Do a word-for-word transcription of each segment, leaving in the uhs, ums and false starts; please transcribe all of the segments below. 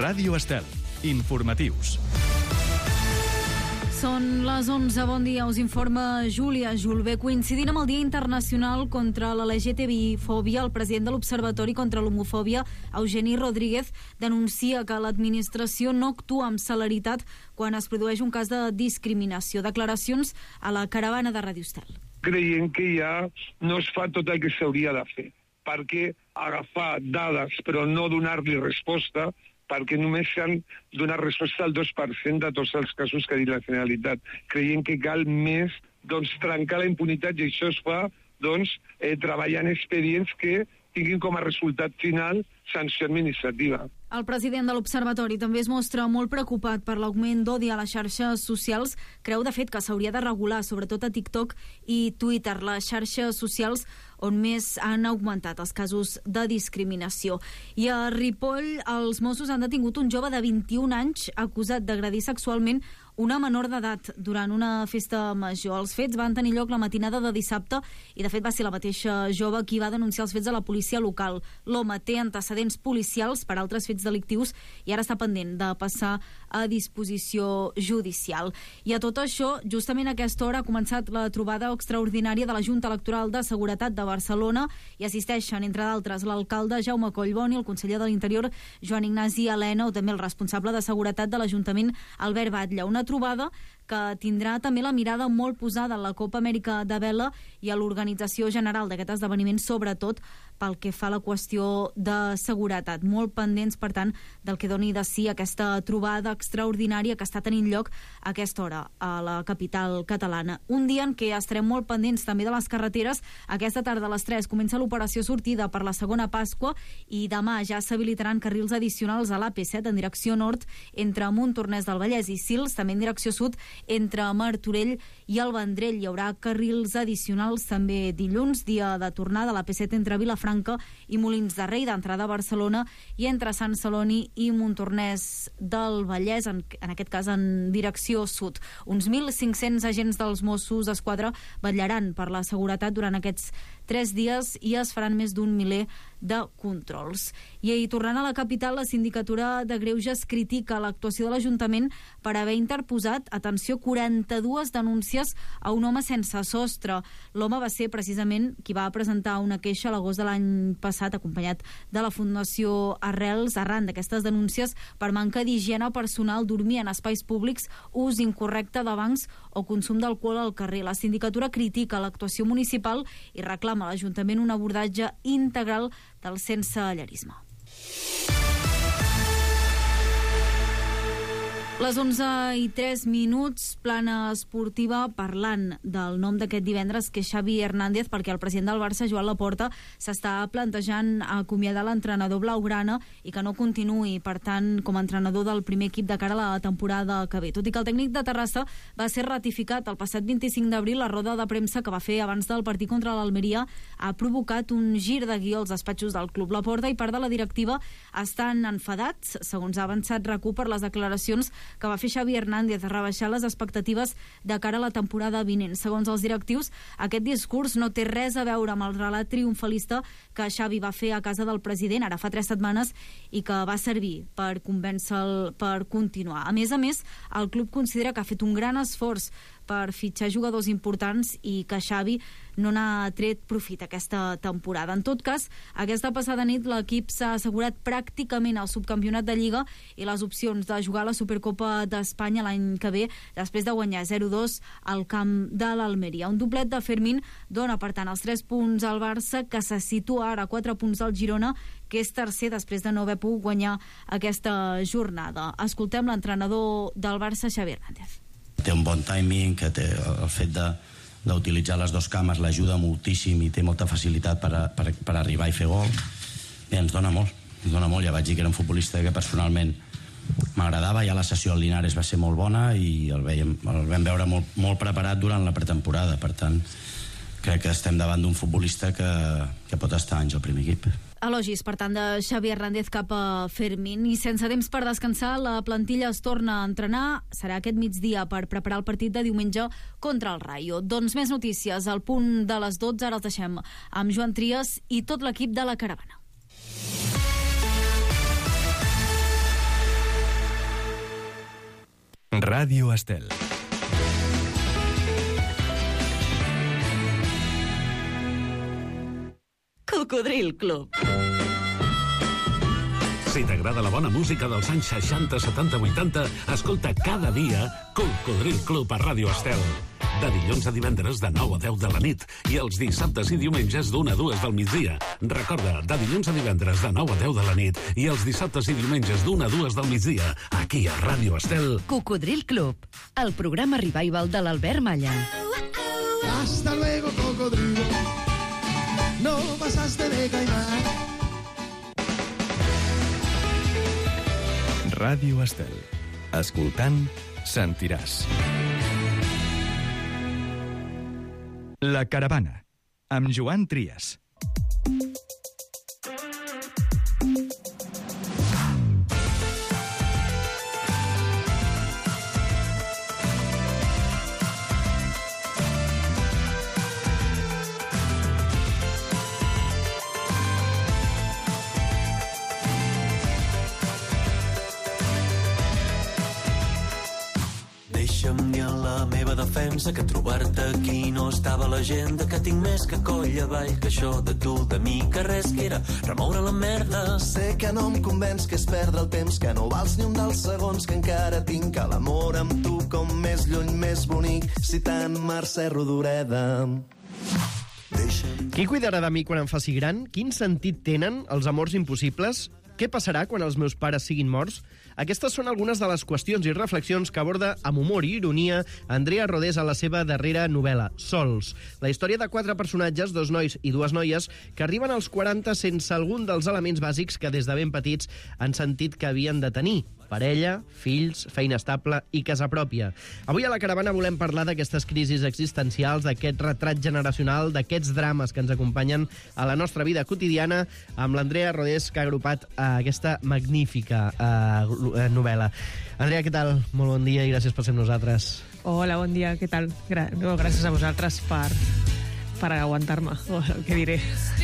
Ràdio Estel. Informatius. Són les onze, bon dia, us informa Júlia Julve. Coincidint amb el Dia Internacional contra la L G T B I-fòbia, el president de l'Observatori contra l'Homofòbia, Eugeni Rodríguez, denuncia que l'administració no actua amb celeritat quan es produeix un cas de discriminació. Declaracions a la caravana de Ràdio Estel. Creiem que ja no es fa tot el que s'hauria de fer, perquè agafar dades però no donar-li resposta, perquè només s'han donat resposta al dos per cent de tots els casos que ha dit la Generalitat. Creiem que cal més doncs, trencar la impunitat, i això es fa doncs, eh, treballant expedients que tinguin com a resultat final sanció administrativa. El president de l'Observatori també es mostra molt preocupat per l'augment d'odi a les xarxes socials. Creu, de fet, que s'hauria de regular, sobretot a TikTok i Twitter, les xarxes socials on més han augmentat els casos de discriminació. I a Ripoll, els Mossos han detingut un jove de vint-i-un anys acusat d'agredir sexualment una menor d'edat durant una festa major. Els fets van tenir lloc la matinada de dissabte i, de fet, va ser la mateixa jove qui va denunciar els fets a la policia local. L'home té antecedents policials per altres fets delictius i ara està pendent de passar a disposició judicial. I a tot això, justament a aquesta hora ha començat la trobada extraordinària de la Junta Electoral de Seguretat de Barcelona i assisteixen, entre d'altres, l'alcalde Jaume Collboni, el conseller de l'Interior Joan Ignasi Elena o també el responsable de Seguretat de l'Ajuntament Albert Batlle. Una trobada que tindrà també la mirada molt posada en la Copa Amèrica de Vela i a l'organització general d'aquest esdeveniment, sobretot pel que fa a la qüestió de seguretat. Molt pendents, per tant, del que doni de si aquesta trobada extraordinària que està tenint lloc a aquesta hora a la capital catalana. Un dia en què estarem molt pendents també de les carreteres. Aquesta tarda a les tres comença l'operació sortida per la segona Pasqua i demà ja s'habilitaran carrils addicionals a l'A P set en direcció nord entre Montornès del Vallès i Sils, també en direcció sud entre Martorell i el Vendrell. Hi haurà carrils addicionals també dilluns, dia de tornada a l'A P set entre Vilafranca i Molins de Rei, d'entrada a Barcelona, i entre Sant Celoni i Montornès del Vallès, en, en aquest cas en direcció sud. Uns mil cinc-cents agents dels Mossos d'Esquadra vetllaran per la seguretat durant aquests tres dies i es faran més d'un miler de controls. I ahir, tornant a la capital, la Sindicatura de Greuges critica l'actuació de l'Ajuntament per haver interposat, atenció, quaranta-dues denúncies a un home sense sostre. L'home va ser precisament qui va presentar una queixa a l'agost de l'any passat, acompanyat de la Fundació Arrels, arran d'aquestes denúncies per manca d'higiene personal, dormir en espais públics, ús incorrecte de bancs o consum d'alcohol al carrer. La Sindicatura critica l'actuació municipal i reclama a l'Ajuntament un abordatge integral del sensellarisme. Les onze i tres minuts, plana esportiva, parlant del nom d'aquest divendres, que és Xavi Hernández, perquè el president del Barça, Joan Laporta, s'està plantejant acomiadar l'entrenador blaugrana i que no continuï, per tant, com a entrenador del primer equip de cara a la temporada que ve. Tot i que el tècnic de Terrassa va ser ratificat el passat vint-i-cinc d'abril, la roda de premsa que va fer abans del partit contra l'Almeria ha provocat un gir de guió als despatxos del club. Laporta i part de la directiva estan enfadats, segons ha avançat RAC1, per les declaracions que va fer Xavi Hernández, a rebaixar les expectatives de cara a la temporada vinent. Segons els directius, aquest discurs no té res a veure amb el relat triomfalista que Xavi va fer a casa del president ara fa tres setmanes i que va servir per convèncer-lo per continuar. A més a més, el club considera que ha fet un gran esforç per fitxar jugadors importants i que Xavi no n'ha tret profit aquesta temporada. En tot cas, aquesta passada nit l'equip s'ha assegurat pràcticament el subcampionat de Lliga i les opcions de jugar a la Supercopa d'Espanya l'any que ve, després de guanyar zero dos al camp de l'Almeria. Un doblet de Fermín dona, per tant, els tres punts al Barça, que se situa ara a quatre punts del Girona, que és tercer després de no haver pogut guanyar aquesta jornada. Escoltem l'entrenador del Barça, Xavi Hernández. Té un bon timing, que té el fet de d'utilitzar les dues cames l'ajuda moltíssim i té molta facilitat per, a, per, per arribar i fer gol. Bé, ens dona molt, ens dona molt. Ja vaig dir que era un futbolista que personalment m'agradava. Ja la sessió al Linares va ser molt bona i el, veiem, el vam veure molt, molt preparat durant la pretemporada. Per tant, crec que estem davant d'un futbolista que, que pot estar anys al primer equip. Elogis, per tant, de Xavi Hernández cap a Fermín. I sense temps per descansar, la plantilla es torna a entrenar. Serà aquest migdia per preparar el partit de diumenge contra el Rayo. Doncs més notícies al punt de les dotze. Ara els deixem amb Joan Trias i tot l'equip de la caravana. Ràdio Estel. Cocodril Club. Si t'agrada la bona música dels anys seixanta, setanta, vuitanta, escolta cada dia Cocodril Club a Ràdio Estel. De dilluns a divendres de nou a deu de la nit i els dissabtes i diumenges d'una a dues del migdia. Recorda, de dilluns a divendres de nou a deu de la nit i els dissabtes i diumenges d'una a dues del migdia, aquí a Ràdio Estel. Cocodril Club, el programa revival de l'Albert Malla. Hasta luego, cocodrilo. No pasaste de caimán. Ràdio Estel. Escoltant, sentiràs. La Caravana, amb Joan Trias. Deixa'm dir en la meva defensa que trobar-te aquí no estava a l'agenda, que tinc més que coll avall, que això de tu, de mi, que res, que era remoure la merda. Sé que no em convenç, que és perdre el temps, que no vals ni un dels segons, que encara tinc que l'amor amb tu com més lluny, més bonic, citant Mercè Rodoreda. Qui cuidarà de mi quan em faci gran? Quin sentit tenen els amors impossibles? Què passarà quan els meus pares siguin morts? Aquestes són algunes de les qüestions i reflexions que aborda amb humor i ironia Andrea Rodés a la seva darrera novel·la, Sols. La història de quatre personatges, dos nois i dues noies, que arriben als quaranta sense algun dels elements bàsics que des de ben petits han sentit que havien de tenir: parella, fills, feina estable i casa pròpia. Avui a la Caravana volem parlar d'aquestes crisis existencials, d'aquest retrat generacional, d'aquests drames que ens acompanyen a la nostra vida quotidiana, amb l'Andrea Rodés, que ha agrupat uh, aquesta magnífica uh, novel·la. Andrea, què tal? Molt bon dia i gràcies per ser amb nosaltres. Hola, bon dia, què tal? Gra no, gràcies a vosaltres per, per aguantar-me, o el que diré.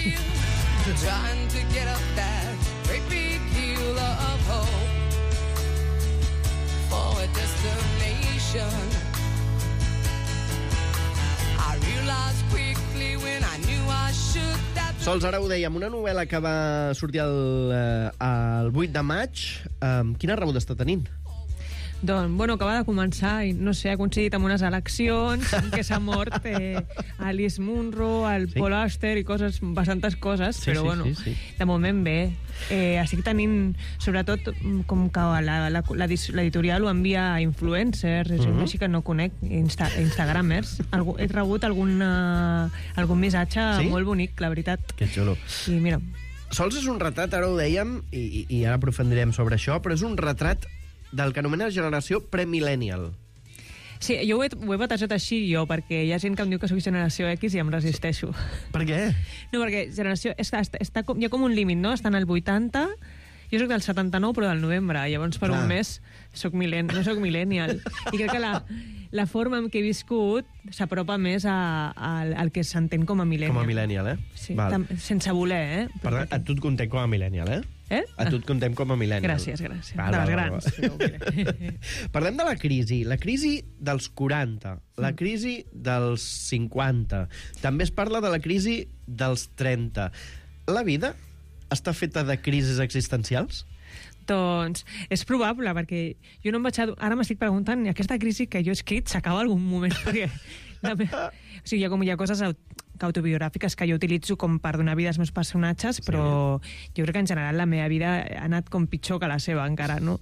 Sols, ara ho dèiem, una novel·la que va sortir el, el vuit de maig. Um, quina rebuda està tenint? Doncs, bueno, acaba de començar i, no sé, ha coincidit amb unes eleccions en què s'ha mort eh, Alice Munro, el sí. Paul Auster i coses, bastantes coses, sí, però sí, bueno, sí, sí. De moment bé. Eh, estic tenint, sobretot, com que l'editorial ho envia a influencers, és mm-hmm. així que no conec, Insta instagramers. Algú, he rebut alguna, algun missatge sí? molt bonic, la veritat. Que xulo. I mira... Sols és un retrat, ara ho dèiem, i, i ara aprofundirem sobre això, però és un retrat del que anomena generació premillennial. Sí, jo ho he, ho he batejat així jo, perquè hi ha gent que em diu que soc generació X i em resisteixo. Per què? No, perquè generació... Està, està, està com, hi ha com un límit, no? Estan al vuitanta... Jo soc del setanta-nou, però del novembre. Llavors, per Clar. un mes, soc milen, no soc millennial. I crec que la, la forma en què he viscut s'apropa més a, a, al que s'entén com a millennial. Com a millennial, eh? Sí, tam, sense voler, eh? Per tant, a tu et contem com a millennial, eh? Eh? A tu et contem com a millennial. Gràcies, gràcies. Val, de les val, grans. Val. Parlem de la crisi. La crisi dels quaranta, la crisi dels cinquanta. També es parla de la crisi dels trenta. La vida està feta de crisis existencials? Doncs és probable, perquè jo no em vaig... Ara m'estic preguntant, aquesta crisi que jo he escrit s'acaba algun moment, perquè... La me... O sigui, hi ha, com, hi ha coses autobiogràfiques que jo utilitzo com per donar vida als meus personatges, sí. però jo crec que en general la meva vida ha anat com pitjor que la seva encara, no?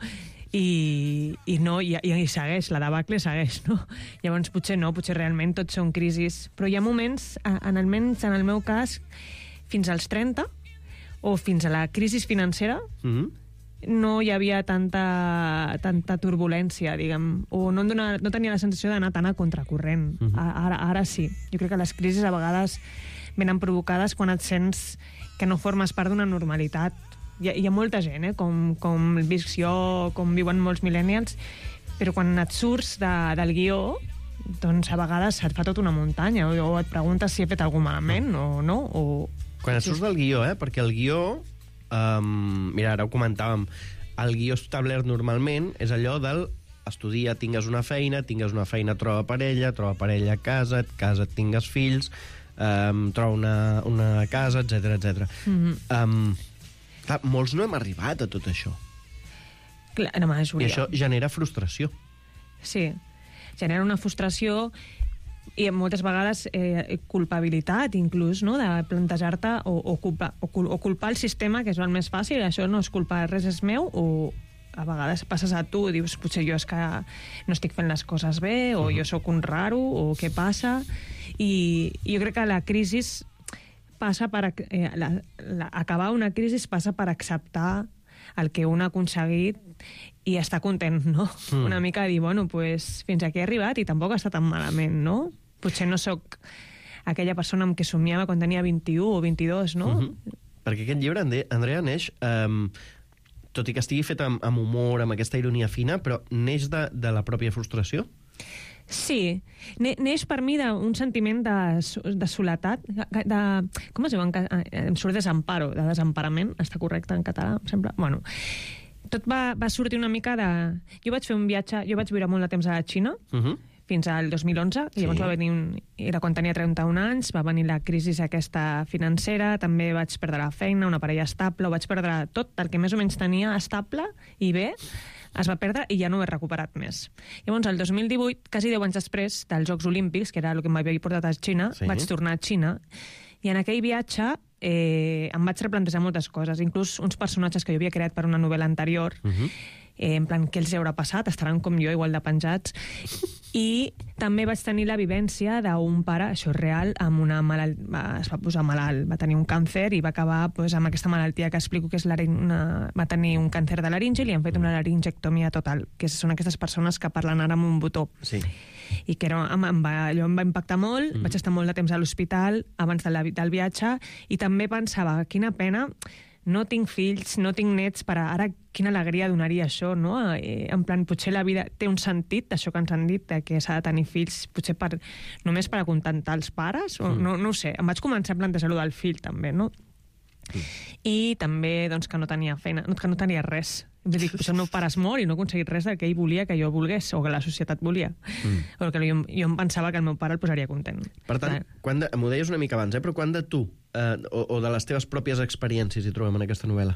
I, i no, i, i segueix, la debacle segueix, no? Llavors potser no, potser realment tots són crisis, però hi ha moments, en almenys en el meu cas, fins als trenta, o fins a la crisi financera, mm-hmm. no hi havia tanta, tanta turbulència, diguem, o no, donava, no tenia la sensació d'anar tan a contracorrent. Mm-hmm. Ara, ara sí. Jo crec que les crisis a vegades venen provocades quan et sents que no formes part d'una normalitat. Hi ha, hi ha molta gent, eh? com, com visc jo, com viuen molts millennials, però quan et surts de, del guió, doncs a vegades et fa tota una muntanya, o, o et preguntes si he fet alguna malament o no, o... Quan et surts del guió, eh? Perquè el guió... Um, mira, ara ho comentàvem. El guió establert normalment és allò del estudia, tingues una feina, tingues una feina, troba parella, troba parella, casa't, casa't, tingues fills, um, troba una, una casa, etcètera, etcètera. Mm-hmm. Um, clar, molts no hem arribat a tot això. Clar, la majoria. I això genera frustració. Sí, genera una frustració i moltes vegades eh, culpabilitat, inclús, no?, de plantejar-te o, o, culpa, o, cul, o culpar el sistema, que és el més fàcil, això no és culpa, res és meu, o a vegades passes a tu i dius, potser jo és que no estic fent les coses bé, o jo sóc un raro, o què passa, i, i jo crec que la crisi passa per... Eh, la, la, acabar una crisi passa per acceptar el que un ha aconseguit i està content, no? Mm. Una mica dir, bueno, pues, fins aquí he arribat i tampoc està tan malament, no? Potser no sóc aquella persona amb què somiava quan tenia vint-i-u o vint-i-dos, no? Mm-hmm. Perquè aquest llibre, Andrea, neix, um, tot i que estigui fet amb, amb humor, amb aquesta ironia fina, però neix de, de la pròpia frustració? Sí, ne neix per mi d'un sentiment de, de soledat, de, de, com es diu? Em surt desamparo, de desemparament, està correcte en català, em sembla? Bueno, tot va, va sortir una mica de... Jo vaig fer un viatge, jo vaig viure molt de temps a la Xina, uh-huh. fins al dos mil onze, i llavors sí. va venir un, era quan tenia trenta-un anys, va venir la crisi aquesta financera, també vaig perdre la feina, una parella estable, ho vaig perdre tot, el que més o menys tenia estable i bé, es va perdre i ja no ho he recuperat més. Llavors, el dos mil divuit, quasi deu anys després dels Jocs Olímpics, que era el que m'havia portat a Xina, sí. vaig tornar a Xina, i en aquell viatge eh, em vaig replantejar moltes coses, inclús uns personatges que jo havia creat per una novel·la anterior, uh-huh. eh, en plan, què els haurà passat? Estaran com jo, igual de penjats. I també vaig tenir la vivència d'un pare, això és real, amb una malalt... es va posar malalt, va tenir un càncer i va acabar pues, amb aquesta malaltia que explico que és una... va tenir un càncer de laringe i li han fet una laringectomia total, que són aquestes persones que parlen ara amb un botó. Sí. I que era, em, em va, allò em va impactar molt, mm. vaig estar molt de temps a l'hospital abans del, del viatge, i també pensava, quina pena, no tinc fills, no tinc nets, per a, ara quina alegria donaria això, no? Eh, en plan, potser la vida té un sentit, això que ens han dit, que s'ha de tenir fills, potser per, només per acontentar els pares, o, mm. no, no ho sé, em vaig començar a plantejar-lo del fill, també, no? Mm. I també, doncs, que no tenia feina, que no tenia res. Vull dir, el meu pare es mor i no he aconseguit res del que ell volia que jo volgués, o que la societat volia. Mm. O que jo, jo em pensava que el meu pare el posaria content. Per tant, quan de, m'ho deies una mica abans, eh, però quan de tu, eh, o, o de les teves pròpies experiències hi trobem en aquesta novel·la?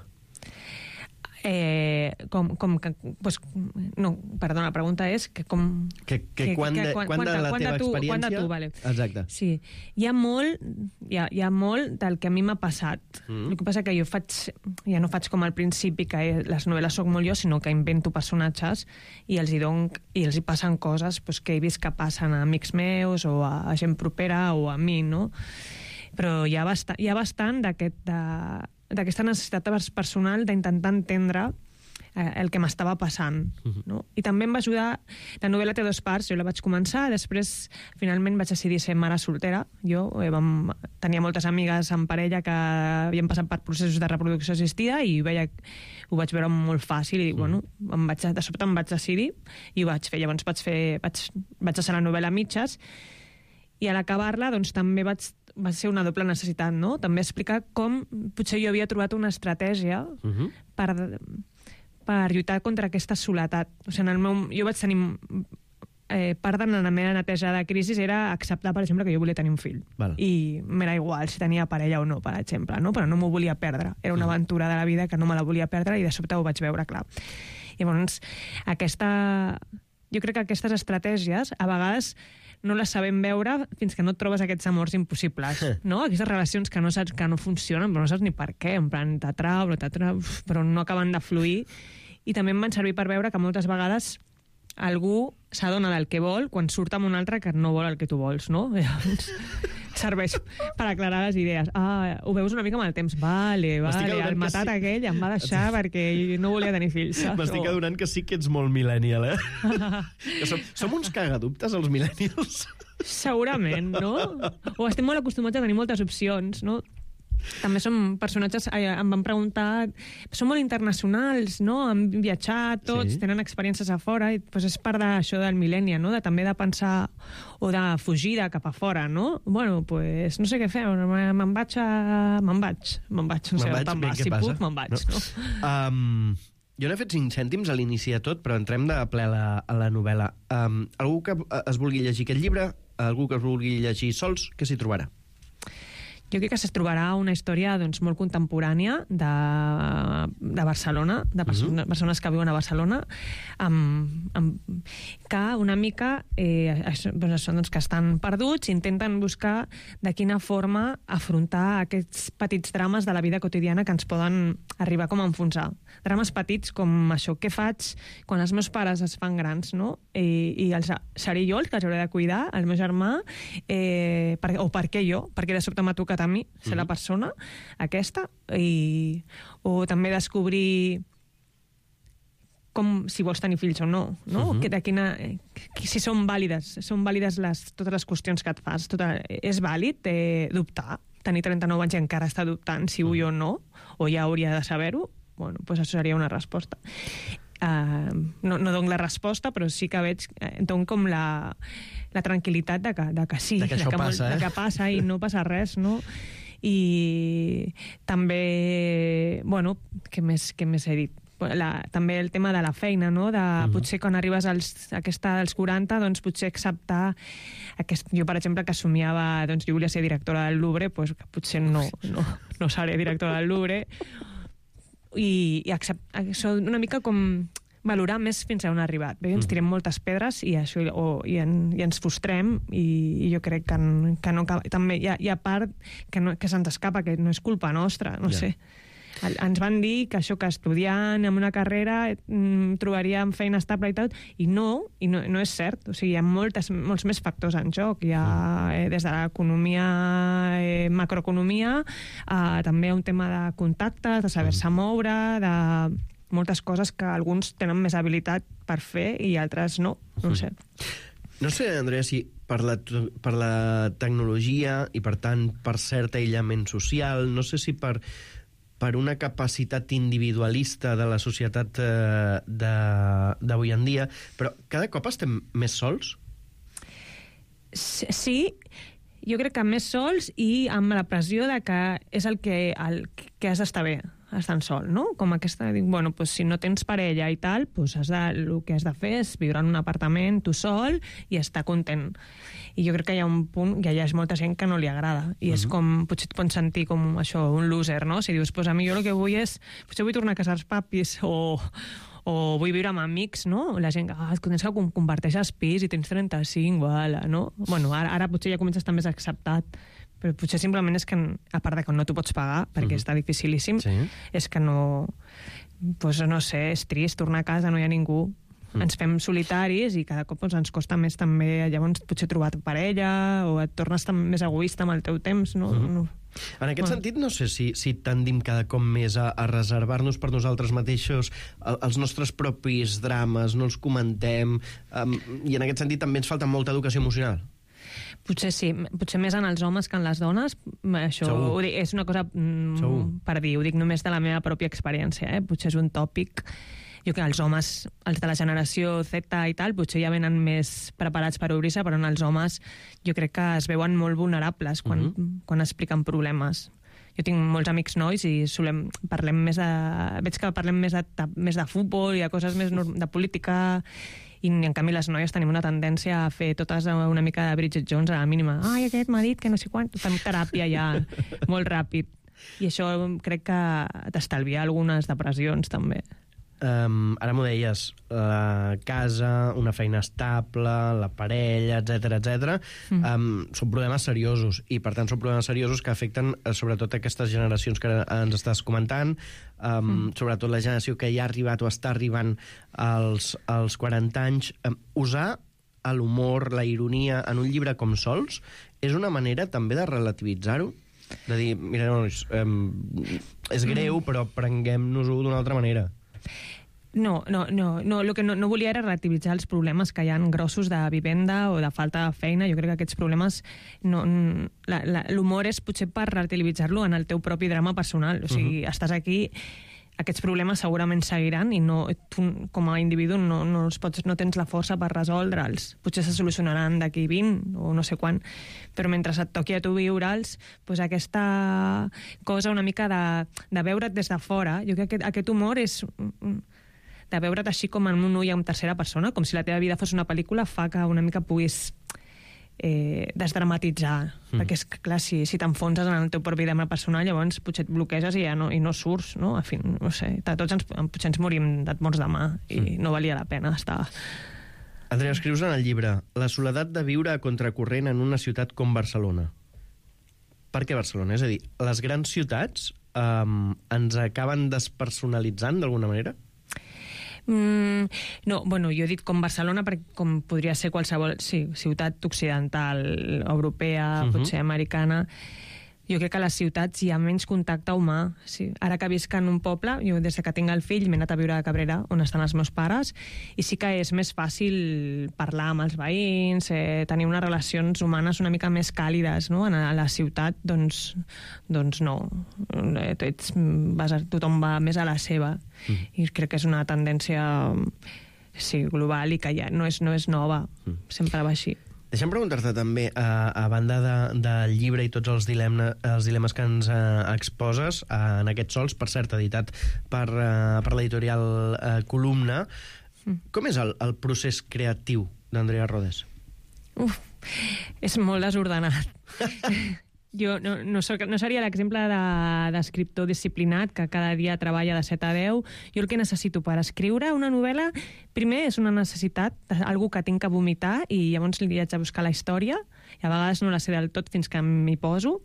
Eh, com, com que, pues, no, perdona, la pregunta és que com... Que, que, que quan, de, quan, quan de la teva tu, experiència... Quan de tu, vale. Exacte. Sí, hi ha molt, hi ha, hi ha molt del que a mi m'ha passat. Mm. El que passa que jo faig, ja no faig com al principi, que les novel·les soc molt jo, sinó que invento personatges i els hi, don, i els hi passen coses pues, que he vist que passen a amics meus o a, a gent propera o a mi, no? Però hi ha bastant, hi ha bastant d'aquest... De, d'aquesta necessitat personal d'intentar entendre eh, el que m'estava passant. Uh-huh. No? I també em va ajudar... La novel·la té dues parts, jo la vaig començar, després finalment vaig decidir ser mare soltera. Jo eh, vam, tenia moltes amigues en parella que havien passat per processos de reproducció assistida i veia, ho vaig veure molt fàcil i, uh-huh. bueno, em vaig, de sobte em vaig decidir i ho vaig fer. Llavors vaig fer... Vaig, vaig deixar la novel·la a mitges i a l'acabar-la doncs, també vaig va ser una doble necessitat, no? També explicar com potser jo havia trobat una estratègia uh-huh. per, per lluitar contra aquesta soledat. O sigui, en el meu, jo vaig tenir... Eh, part de la meva neteja de crisi era acceptar, per exemple, que jo volia tenir un fill. Val. I m'era igual si tenia parella o no, per exemple, no? Però no m'ho volia perdre. Era una uh-huh. aventura de la vida que no me la volia perdre i de sobte ho vaig veure clar. I llavors, aquesta... Jo crec que aquestes estratègies, a vegades, no les sabem veure fins que no et trobes aquests amors impossibles, no? Aquestes relacions que no saps que no funcionen, però no saps ni per què, en plan, t'atrau, t'atrau, però no acaben de fluir. I també em van servir per veure que moltes vegades algú s'adona del que vol quan surt amb un altre que no vol el que tu vols, no? Llavors, serveix per aclarar les idees. Ah, ho veus una mica amb el temps. Vale, vale, el matat sí. aquell em va deixar perquè no volia tenir fills. M'estic oh. adonant que sí que ets molt millennial, eh? som, som uns cagadubtes, els millennials. Segurament, no? O estem molt acostumats a tenir moltes opcions, no? També som personatges, eh, em van preguntar, són molt internacionals, no? Han viatjat tots, sí. tenen experiències a fora, i doncs és part d'això del millennial, no? De, també de pensar o de fugida cap a fora, no? Bueno, pues no sé què fer, me'n vaig a... me'n vaig, me'n vaig, no sé, vaig, te'n vas, si passa? puc, me'n vaig, no? no? Um, Jo n'he fet cinc cèntims a l'inici de tot, però entrem de ple a la, a la novel·la. Um, algú que es vulgui llegir aquest llibre, algú que es vulgui llegir sols, què s'hi trobarà? Jo crec que es trobarà una història doncs, molt contemporània de, de Barcelona, de perso uh-huh. persones que viuen a Barcelona, amb, amb, que una mica eh, això, doncs, això, doncs, que estan perduts i intenten buscar de quina forma afrontar aquests petits drames de la vida quotidiana que ens poden arribar com a enfonsar. Drames petits com això, què faig quan els meus pares es fan grans, no? I, i els, seré jo el que els hauré de cuidar, el meu germà, eh, per, o per què jo? Perquè de sobte m'ha tocat a mi ser la persona aquesta, i, o també descobrir com, si vols tenir fills o no, no? Uh-huh. Que de quina, si són vàlides, són vàlides les, totes les qüestions que et fas. Tota, és vàlid eh, dubtar, tenir trenta-nou anys i encara estar dubtant si vull o no, o ja hauria de saber-ho? Bueno, doncs això seria una resposta. Uh, no, no dono la resposta, però sí que veig, eh, dono com la, la tranquil·litat de que, de que sí, de que això de que passa, molt, eh? de que passa i no passa res, no? I també, bueno, què més, què més he dit? La, també el tema de la feina, no? De, uh-huh. Potser quan arribes als, a aquesta dels quaranta, doncs potser acceptar aquest, jo, per exemple, que somiava, doncs jo volia ser directora del Louvre, doncs que potser no, no, no seré directora del Louvre, i, i accept, això una mica com valorar més fins a on ha arribat. Bé, ens tirem moltes pedres i, això, o, i, en, i ens frustrem, i, i jo crec que, en, que no, que, també hi ha, hi ha part que, no, que se'ns escapa, que no és culpa nostra, no Ja. sé. Ens van dir que això, que estudiant en una carrera mm, trobaríem feina estable i tal, i no, i no, no és cert. O sigui, hi ha moltes, molts més factors en joc. Hi ha eh, des de l'economia, eh, macroeconomia, eh, també un tema de contactes, de saber-se moure, de moltes coses que alguns tenen més habilitat per fer i altres no, no sé. No sé, Andrea, si per la, per la tecnologia i, per tant, per cert aïllament social, no sé si per... per una capacitat individualista de la societat eh, d'avui en dia, però cada cop estem més sols? Sí, jo crec que més sols i amb la pressió de que és el que, el, que has d'estar bé, estant sol, no? Com aquesta, dic, bueno, pues, si no tens parella i tal, pues has de, el que has de fer és viure en un apartament tu sol i estar content. I jo crec que hi ha un punt, que hi ha molta gent que no li agrada, i uh-huh. és com, potser et pots sentir com això, un loser, no? Si dius, pues a mi jo el que vull és, potser vull tornar a casa als papis, o, o vull viure amb amics, no? La gent, ah, tens que comparteixes pis i tens trenta-cinc, uala, no? Bueno, ara, ara potser ja comença a estar més acceptat, però potser simplement és que, a part de que no t'ho pots pagar, perquè uh-huh. està dificilíssim, sí. és que no... Pues no sé, és trist, tornar a casa, no hi ha ningú. Mm. Ens fem solitaris i cada cop doncs, ens costa més també, llavors potser trobar parella, o et tornes més egoista amb el teu temps, no? Mm-hmm. no. En aquest bueno. sentit, no sé si, si tendim cada cop més a, a reservar-nos per nosaltres mateixos el, els nostres propis drames, no els comentem, um, i en aquest sentit també ens falta molta educació emocional. Potser sí, potser més en els homes que en les dones. Això ho dic, és una cosa mm, per dir, ho dic només de la meva pròpia experiència, eh? Potser és un tòpic. Jo crec que els homes, els de la generació Z i tal, potser ja venen més preparats per obrir-se, però en els homes jo crec que es veuen molt vulnerables quan, uh-huh. quan expliquen problemes. Jo tinc molts amics nois i solem, parlem més de... Veig que parlem més de, de, més de futbol i de coses més de política, i en canvi les noies tenim una tendència a fer totes una mica de Bridget Jones a la mínima. Ai, aquest m'ha dit que no sé quant. Fem teràpia ja molt ràpid. I això crec que t'estalvia algunes depressions també. Um, ara m'ho deies, la casa, una feina estable, la parella, etcètera, etcètera, mm. um, són problemes seriosos, i per tant són problemes seriosos que afecten uh, sobretot aquestes generacions que ens estàs comentant, um, mm. sobretot la generació que ja ha arribat o està arribant als, als quaranta anys. Um, usar l'humor, la ironia en un llibre com Sols és una manera també de relativitzar-ho? De dir, mira, no, és, um, és greu, però prenguem-nos-ho d'una altra manera. No, no, no, no, el que no, no volia era relativitzar els problemes que hi ha grossos de vivenda o de falta de feina. Jo crec que aquests problemes, no, la, la, l'humor és potser per relativitzar-lo en el teu propi drama personal. O sigui, uh-huh. estàs aquí, aquests problemes segurament seguiran i no, tu com a individu no, no, els pots, no tens la força per resoldre'ls. Potser se solucionaran d'aquí vint o no sé quan, però mentre et toqui a tu viure'ls, doncs aquesta cosa una mica de, de veure't des de fora. Jo crec que aquest, aquest humor és... de veure't així com en un ull en tercera persona, com si la teva vida fos una pel·lícula, fa que una mica puguis eh, desdramatitzar, mm. perquè és que, clar, si, si t'enfonses en el teu propi drama personal, llavors potser et bloqueges i ja no, i no surts, no? En fi, no sé, tots ens, potser ens morim et mors demà i mm. no valia la pena estar... Andrea, escrius en el llibre La soledat de viure a contracorrent en una ciutat com Barcelona. Per què Barcelona? És a dir, les grans ciutats um, ens acaben despersonalitzant d'alguna manera? Mm, no, bueno, jo he dit com Barcelona perquè com podria ser qualsevol sí, ciutat occidental, europea, uh-huh. potser americana. Jo crec que a les ciutats hi ha menys contacte humà. Sí. Ara que visc en un poble, jo des que tinc el fill m'he anat a viure a Cabrera, on estan els meus pares, i sí que és més fàcil parlar amb els veïns, eh, tenir unes relacions humanes una mica més càlides, no? A la ciutat, doncs, doncs no. Ets, vas a, tothom va més a la seva. Mm. I crec que és una tendència sí, global i que ja no és, no és nova. Mm. Sempre va així. Deixa'm preguntar-te també, a, a banda de, del llibre i tots els, dilema, els dilemes que ens eh, exposes, eh, en aquest sols, per cert, editat per, eh, per l'editorial eh, Columna, mm. com és el, el procés creatiu d'Andrea Rodés? Uf, és molt desordenat. Jo no, no, soc, no seria l'exemple d'escriptor de, disciplinat que cada dia treballa de set a deu. Jo el que necessito per escriure una novel·la, primer és una necessitat, algú que tinc que vomitar, i llavors li haig de buscar la història, i a vegades no la sé del tot fins que m'hi poso,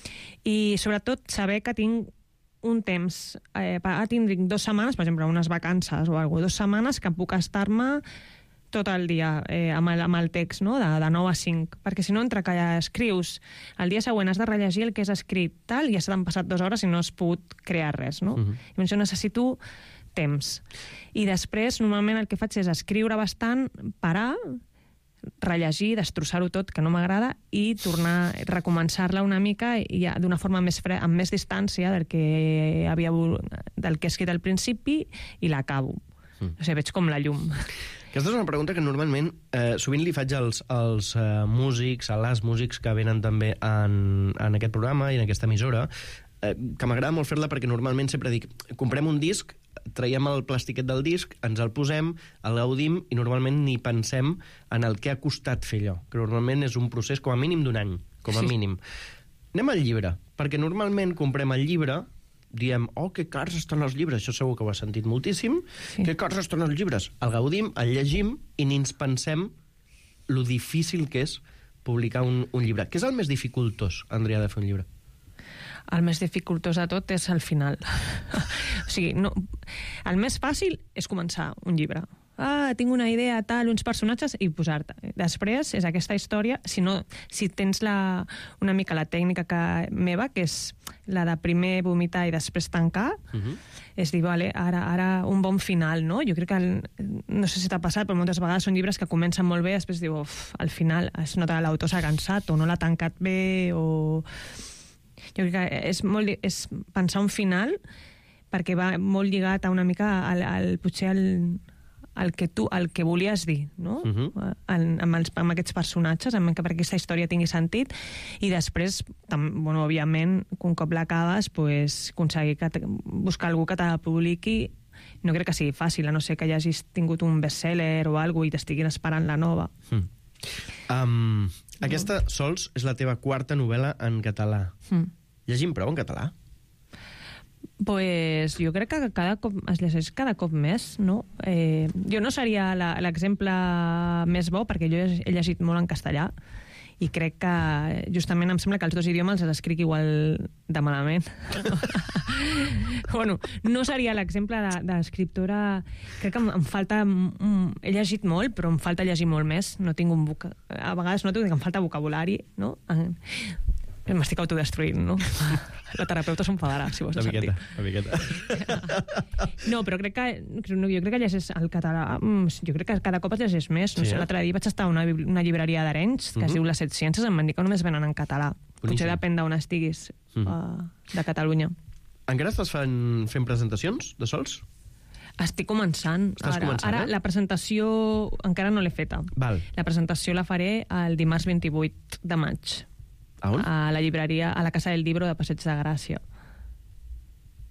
i sobretot saber que tinc un temps, eh, ara tinc dos setmanes, per exemple, unes vacances o alguna cosa, dos setmanes que puc estar-me tot el dia eh, amb, el, amb el text, no? de, de nou a cinc, perquè si no, entre que escrius el dia següent has de rellegir el que has escrit, tal, i ja s'han passat dues hores i no has pogut crear res, no? Uh-huh. Llavors jo necessito temps. I després, normalment el que faig és escriure bastant, parar, rellegir, destrossar-ho tot, que no m'agrada, i tornar a recomençar-la una mica i ja d'una forma més fre amb més distància del que havia del que he escrit al principi, i l'acabo. Uh-huh. O sigui, veig com la llum. Aquesta és una pregunta que normalment eh, sovint li faig als, als eh, músics, a les músics que venen també en, en aquest programa i en aquesta emissora, eh, que m'agrada molt fer-la perquè normalment sempre dic, comprem un disc, traiem el plastiquet del disc, ens el posem, el gaudim i normalment ni pensem en el que ha costat fer allò, que normalment és un procés com a mínim d'un any, com a sí. mínim. Anem al llibre, perquè normalment comprem el llibre, diem, oh, que cars estan els llibres, això segur que ho has sentit moltíssim, sí. que cars estan els llibres. El gaudim, el llegim i ni ens pensem lo difícil que és publicar un, un llibre. Què és el més dificultós, Andrea, de fer un llibre? El més dificultós de tot és el final. O sigui, no, el més fàcil és començar un llibre. Ah, tinc una idea, tal, uns personatges, i posar-te. Després és aquesta història, si no, si tens la, una mica la tècnica que, meva, que és la de primer vomitar i després tancar, uh-huh. és dir, vale, ara, ara un bon final, no? Jo crec que, el, no sé si t'ha passat, però moltes vegades són llibres que comencen molt bé, després diu, uf, al final es nota l'autor s'ha cansat, o no l'ha tancat bé, o... Jo crec que és, molt, és pensar un final perquè va molt lligat a una mica al, al potser al, el que tu, el que volies dir, no? Uh-huh. en, amb, els, amb aquests personatges, amb, perquè aquesta història tingui sentit, i després, tam, bueno, òbviament, un cop l'acabes, pues, aconseguir que te, buscar algú que te la publiqui. No crec que sigui fàcil, a no ser que hagis tingut un bestseller o alguna cosa i t'estiguin esperant la nova. Mm. Um, aquesta, Sols, és la teva quarta novel·la en català. Mm. Llegim prou en català? Pues jo crec que cada cop es llegeix cada cop més, no? Eh, jo no seria l'exemple més bo, perquè jo he llegit molt en castellà, i crec que justament em sembla que els dos idiomes els escric igual de malament. Bueno, no seria l'exemple d'escriptora... Crec que em, em falta... He llegit molt, però em falta llegir molt més. No tinc un voc... A vegades noto que em falta vocabulari, no? M'estic autodestruint, no? La terapeuta s'enfadarà, si vols sentir. Una miqueta, una miqueta. No, però crec que... Jo crec que llegeix el català... Jo crec que cada cop es llegeix més. No sé, l'altre dia vaig estar a una, una llibreria d'Arenys, que uh-huh. es diu Les Set Ciències, em van dir que només venen en català. Boníssim. Potser depèn d'on estiguis, uh-huh. uh, de Catalunya. Encara estàs fent, fent presentacions de Sols? Estic començant. Estàs ara, començant, ara eh? La presentació encara no l'he feta. Val. La presentació la faré el dimarts vint-i-vuit de maig. A on? A la llibreria, a la Casa del Libro de Passeig de Gràcia.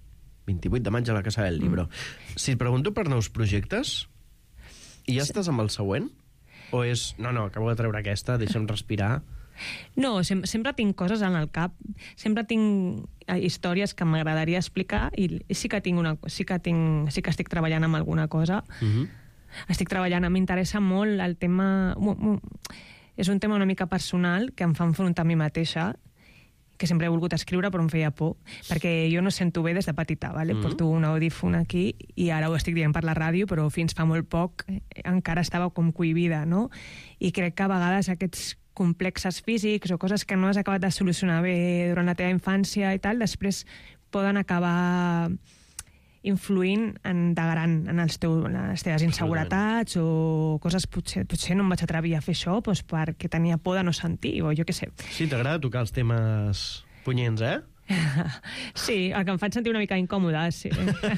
vint-i-vuit de maig a la Casa del Libro. Mm. Si et pregunto per nous projectes, i ja sí. estàs amb el següent? O és, no, no, acabo de treure aquesta, deixa'm respirar... No, sem sempre tinc coses en el cap, sempre tinc històries que m'agradaria explicar i sí que tinc una, sí que tinc, sí que estic treballant amb alguna cosa. Uh-huh. Estic treballant, m'interessa molt el tema... És un tema una mica personal que em fa enfrontar a mi mateixa, que sempre he volgut escriure però em feia por, perquè jo no sento bé des de petita, vale? Mm. Porto un audífon aquí i ara ho estic dient per la ràdio, però fins fa molt poc encara estava com cohibida, no? I crec que a vegades aquests complexes físics o coses que no has acabat de solucionar bé durant la teva infància i tal, després poden acabar influint en, de gran en, els teu, en les teves inseguretats o coses, potser, potser no em vaig atrevir a fer això doncs perquè tenia por de no sentir o jo què sé. Sí, t'agrada tocar els temes punyents, eh? Sí, el que em fan sentir una mica incòmoda, sí.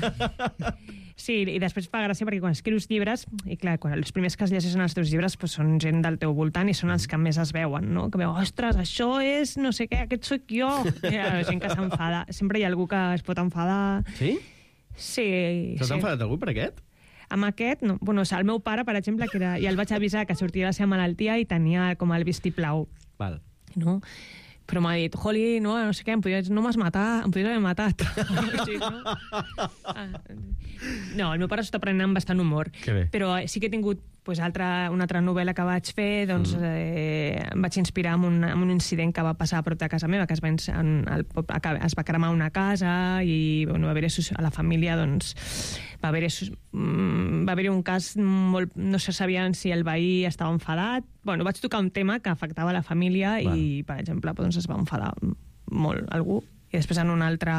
Sí, i després fa gràcia perquè quan escrius llibres, i clar, quan els primers que es llegeixen els teus llibres pues, són gent del teu voltant i són els que més es veuen, no? Que veu, ostres, això és no sé què, aquest soc jo. Hi ha gent que s'enfada. Sempre hi ha algú que es pot enfadar. Sí? Sí. T'has sí. enfadat algú per aquest? Amb aquest, no. Bueno, el meu pare, per exemple, que era, ja el vaig avisar que sortia la seva malaltia i tenia com el vistiplau. Val. No? Però m'ha dit, Joli, no, no sé què, em podries, no m'has matat, em podries haver matat. Sí, no? Ah, no, el meu pare s'està prenent amb bastant humor. Però sí que he tingut pues, altra, una altra novel·la que vaig fer, doncs mm. eh, em vaig inspirar en un, en un incident que va passar a prop de casa meva, que es va, en, el, es va cremar una casa i bueno, va haver a la família, doncs, va haver va haver un cas molt... No se sabien si el veí estava enfadat. Bueno, vaig tocar un tema que afectava la família Va. i, per exemple, doncs es va enfadar molt algú. I després en un altre...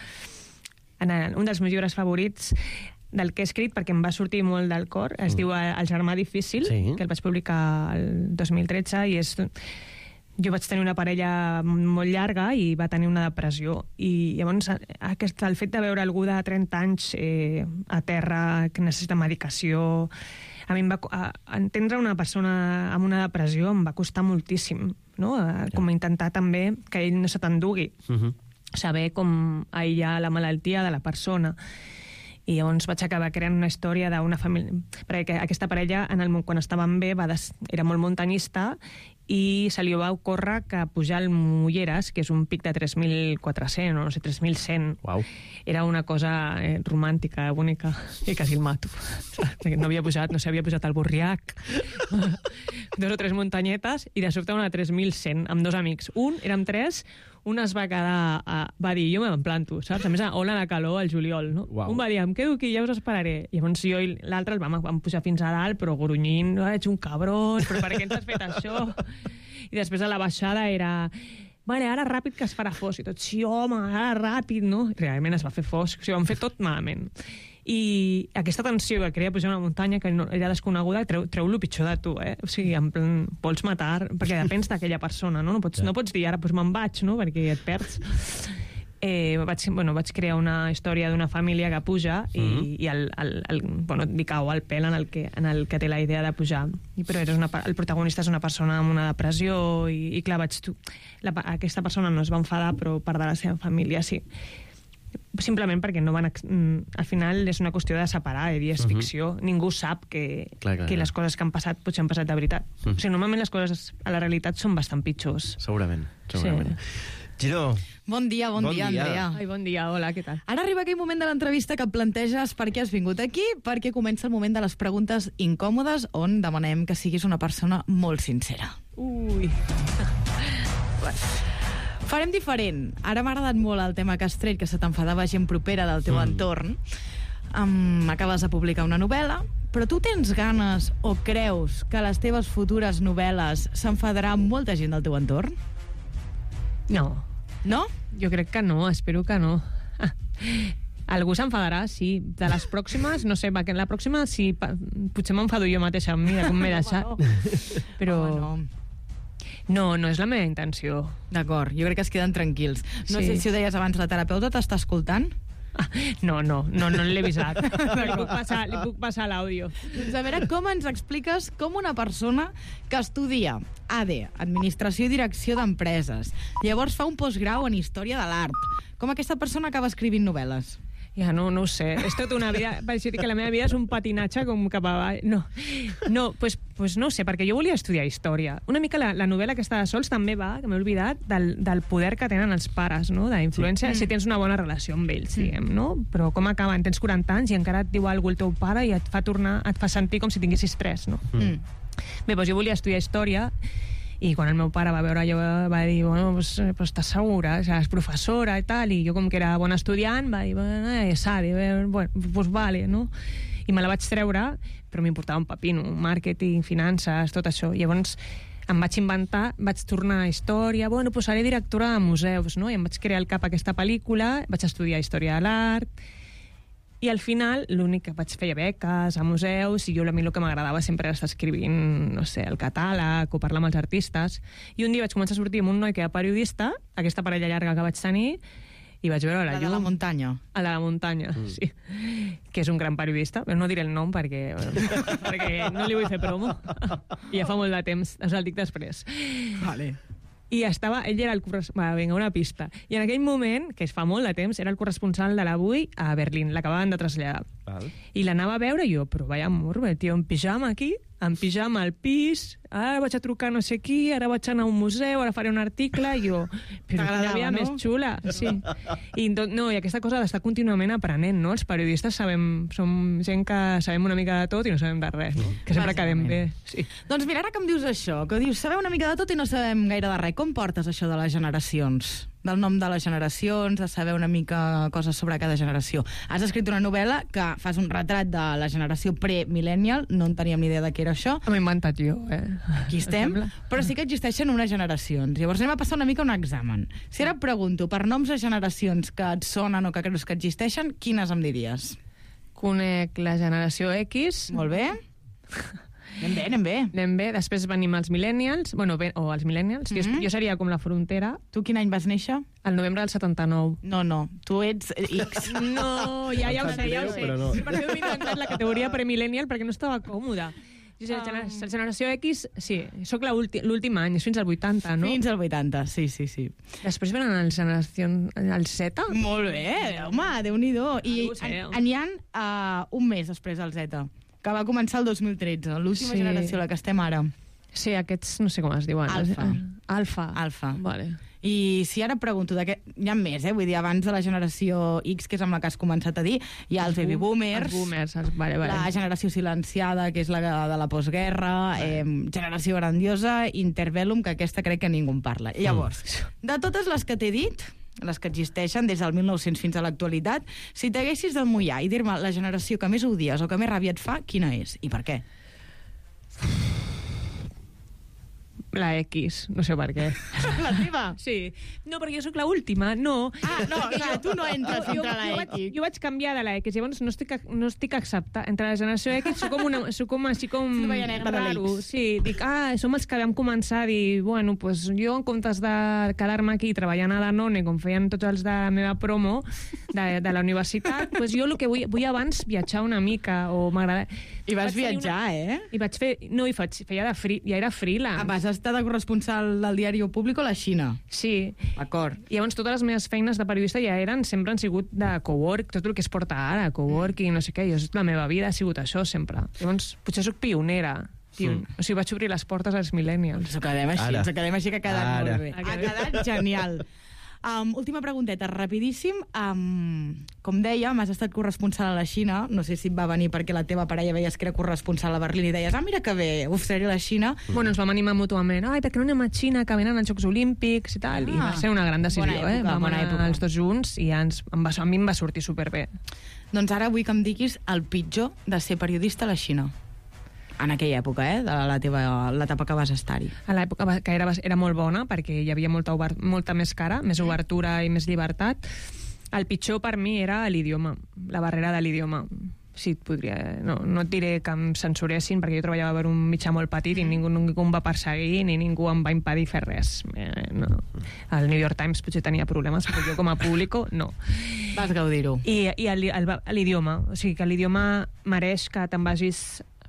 En un dels meus llibres favorits del que he escrit, perquè em va sortir molt del cor, es mm. diu El germà difícil, sí. que el vaig publicar el dos mil tretze, i és... Jo vaig tenir una parella molt llarga i va tenir una depressió. I llavors aquest, el fet de veure algú de trenta anys eh, a terra, que necessita medicació... A mi em va, a, entendre una persona amb una depressió em va costar moltíssim, no? A, com intentar també que ell no se t'endugui. Uh-huh. Saber com aïllar la malaltia de la persona. I llavors vaig acabar creant una història d'una família... Perquè aquesta parella, en el, quan estaven bé, va des, era molt muntanyista i se li va ocórrer que pujar al Mulleres, que és un pic de tres mil quatre-cents o no sé, tres mil cent, Uau. Era una cosa eh, romàntica, bonica, i quasi el mato. No havia pujat, no s'havia pujat al Borriac, dos o tres muntanyetes, i de sobte una de tres mil cent, amb dos amics. Un, érem tres, un es va quedar... A, va dir, jo me'n planto, saps? A més, a ola de calor al juliol, no? Uau. Un va dir, em quedo aquí, ja us esperaré. I llavors jo i l'altre el vam, vam pujar fins a dalt, però grunyint, oh, ets un cabrón, però per què ens has fet això? I després a la baixada era... Vale, ara ràpid que es farà fosc. I tot, sí, home, ara ràpid, no? Realment es va fer fosc. O sigui, vam fer tot malament. I aquesta tensió que crea pujar una muntanya que no, era desconeguda treu, treu el pitjor de tu, eh? O sigui, en plan, vols matar, perquè depens d'aquella persona, no? No pots, no pots dir, ara pues, me'n vaig, no? Perquè et perds. Eh, vaig, bueno, vaig crear una història d'una família que puja i, mm-hmm. i el, el, el, bueno, li cau el pèl en el, que, en el que té la idea de pujar. I, però eres una, el protagonista és una persona amb una depressió i, i clar, vaig, tu, la, aquesta persona no es va enfadar, però part de la seva família sí. Simplement perquè no van... Al final és una qüestió de separar, eh? És ficció. Uh-huh. Ningú sap que, clar, clar, que les coses que han passat potser han passat de veritat. Uh-huh. O sigui, normalment les coses a la realitat són bastant pitjors. Segurament, segurament. Sí. Giró. Bon dia, bon, bon dia, dia, Andrea. Ai, bon dia, hola, què tal? Ara arriba aquell moment de l'entrevista que et planteges per què has vingut aquí, perquè comença el moment de les preguntes incòmodes on demanem que siguis una persona molt sincera. Ui... Farem diferent. Ara m'ha agradat molt el tema que has tret, que se t'enfadava gent propera del teu mm. entorn. Um, acabes de publicar una novel·la, però tu tens ganes o creus que a les teves futures novel·les s'enfadarà molta gent del teu entorn? No. No? Jo crec que no, espero que no. Ah. Algú s'enfadarà, sí. De les pròximes, no sé, perquè la pròxima sí, potser m'enfado jo mateixa amb mi, com m'he deixat. Però... Oh, no. No, no és la meva intenció. D'acord, jo crec que es queden tranquils. No sí. sé si ho deies abans, la terapeuta t'està escoltant? Ah, no, no, no, no l'he avisat. li puc passar, li puc passar l'àudio. Doncs a veure, com ens expliques com una persona que estudia A D, Administració i Direcció d'Empreses, llavors fa un postgrau en Història de l'Art, com aquesta persona acaba escrivint novel·les? Ja no, no ho sé. És tota una vida... Vaig dir que la meva vida és un patinatge com cap avall. No, no pues, pues no ho sé, perquè jo volia estudiar història. Una mica la, la novel·la aquesta de Sols també va, que m'he oblidat, del, del poder que tenen els pares, no? De influència, sí. Si tens una bona relació amb ells, diguem, no? Però com acaben? Tens quaranta anys i encara et diu alguna cosa el teu pare i et fa tornar, et fa sentir com si tinguessis tres, no? Mm. Bé, doncs jo volia estudiar història i quan el meu pare va veure allò va dir, bueno, pues, pues estàs segura, o sigui, és professora i tal, i jo com que era bon estudiant va dir, bueno, eh, sabe, bueno, pues vale, no? I me la vaig treure, però m'importava un pepino, màrqueting, finances, tot això. I llavors em vaig inventar, vaig tornar a història, bueno, pues seré directora de museus, no? I em vaig crear al cap aquesta pel·lícula, vaig estudiar història de l'art, i al final l'únic que vaig fer beques a museus i jo a mi el que m'agradava sempre era estar escrivint, no sé, el catàleg o parlar amb els artistes. I un dia vaig començar a sortir amb un noi que era periodista, aquesta parella llarga que vaig tenir, i vaig veure la, la llum. La de la muntanya. A la de la muntanya, mm. sí. Que és un gran periodista, però no diré el nom perquè, bueno, perquè no li vull fer promo. I ja fa molt de temps, us el dic després. Vale. I estava, ell era el corresponsal... Va, vinga, una pista. I en aquell moment, que es fa molt de temps, era el corresponsal de l'Avui a Berlín. L'acabaven de traslladar. Val. I l'anava a veure jo, però vaya morro, el tio en pijama aquí, en pijama al pis, ara vaig a trucar no sé qui, ara vaig anar a un museu, ara faré un article, i jo... Però quina vida no? Més xula, sí. I, no, I aquesta cosa d'estar contínuament aprenent, no? Els periodistes sabem, som gent que sabem una mica de tot i no sabem de res, no? Que sempre quedem bé. Sí. Doncs mira, ara que em dius això, que dius, sabem una mica de tot i no sabem gaire de res, com portes això de les generacions? Del nom de les generacions, de saber una mica coses sobre cada generació. Has escrit una novel·la que fas un retrat de la generació pre-millennial, no en teníem ni idea de què era això. M'ho he inventat jo, eh? Aquí estem, però sí que existeixen unes generacions. Llavors anem a passar una mica un examen. Si ara pregunto per noms de generacions que et sonen o que creus que existeixen, quines em diries? Conec la generació X. Molt bé. Anem bé, anem bé. Anem bé. Després venim els millennials, bueno, bé, o els millennials, mm -hmm. jo seria com la frontera. Tu quin any vas néixer? El novembre del setanta-nou. No, no, tu ets X. No, ja, ja ho sé, ja ho sé. No. Sí, per això m'he inventat la categoria premillennial, perquè no estava còmoda. La generació X, sí, sóc l'últim any, és fins al vuitanta, no? Fins al vuitanta, sí, sí, sí. Després venen els generació... el Z? Molt bé, home, Déu-n'hi-do. I n'hi ha uh, un mes després del Z, que va començar el dos mil tretze, l'última sí. generació, la que estem ara. Sí, aquests no sé com es diuen. Alfa. Alfa. Alfa. Vale. I si ara pregunto, de què... hi ha més, eh? Vull dir, abans de la generació X, que és amb la que has començat a dir, hi ha els baby boomers, els boomers, els... Vale, vale. La generació silenciada, que és la de la postguerra, vale. eh, generació grandiosa, interbellum, que aquesta crec que ningú en parla. Mm. Llavors, de totes les que t'he dit, les que existeixen des del mil nou-cents fins a l'actualitat, si t'haguessis de mullar i dir-me la generació que més odies o que més ràbia et fa, quina és? I per què? La X, no sé per què. La teva? Sí. No, perquè jo sóc l'última, no. Ah, no, clar, tu no entres jo, entre la jo, X. Jo, jo vaig canviar de la X, llavors no estic, no estic acceptant. Entre la generació X sóc com, una, sóc com així com raro. Sí, dic, ah, som els que vam començar a dir, bueno, pues jo en comptes de quedar-me aquí treballant a Danone, com feien tots els de la meva promo de, de la universitat, pues jo el que vull, vull abans viatjar una mica, o m'agrada... I vas viatjar, una... eh? I vaig fer... No, i faig, feia de free, ja era freelance. Ah, vas estar de corresponsal del diari Público a la Xina. Sí. D'acord. I llavors totes les meves feines de periodista ja eren, sempre han sigut de cowork, tot el que es porta ara, coworking, no sé què, jo, la meva vida ha sigut això, sempre. Llavors, potser sóc pionera. Pion... Mm. O sigui, vaig obrir les portes als millennials. Ens ho quedem així, Ara. ens ho quedem així, que ha quedat Ara. molt bé. Ha quedat genial. Um, última pregunteta, rapidíssim. Um, com deia, m'has estat corresponsal a la Xina. No sé si et va venir perquè la teva parella veies que era corresponsal a Berlín i deies, ah, mira que bé, uf, seré a la Xina. Mm. Bueno, ens vam animar mútuament. Ai, perquè no anem a Xina, que venen als Jocs Olímpics i tal. Ah. I va ser una gran decisió, bona època, eh? Vam bona anar època. Els dos junts i ja ens, em va, a mi em va sortir superbé. Doncs ara vull que em diguis el pitjor de ser periodista a la Xina. En aquella època, eh? De la teva l'etapa que vas estar-hi. A l'època que era, era molt bona, perquè hi havia molta, obert, molta més cara, més obertura i més llibertat. El pitjor per mi era l'idioma, la barrera de l'idioma. Sí, et podria... No, no et diré que em censuressin, perquè jo treballava per un mitjà molt petit i ningú, ningú em va perseguir ni ningú em va impedir fer res. Eh, no. El New York Times potser tenia problemes, però jo com a público, no. Vas gaudir-ho. I, i l'idioma, o sigui, que l'idioma mereix que te'n vagis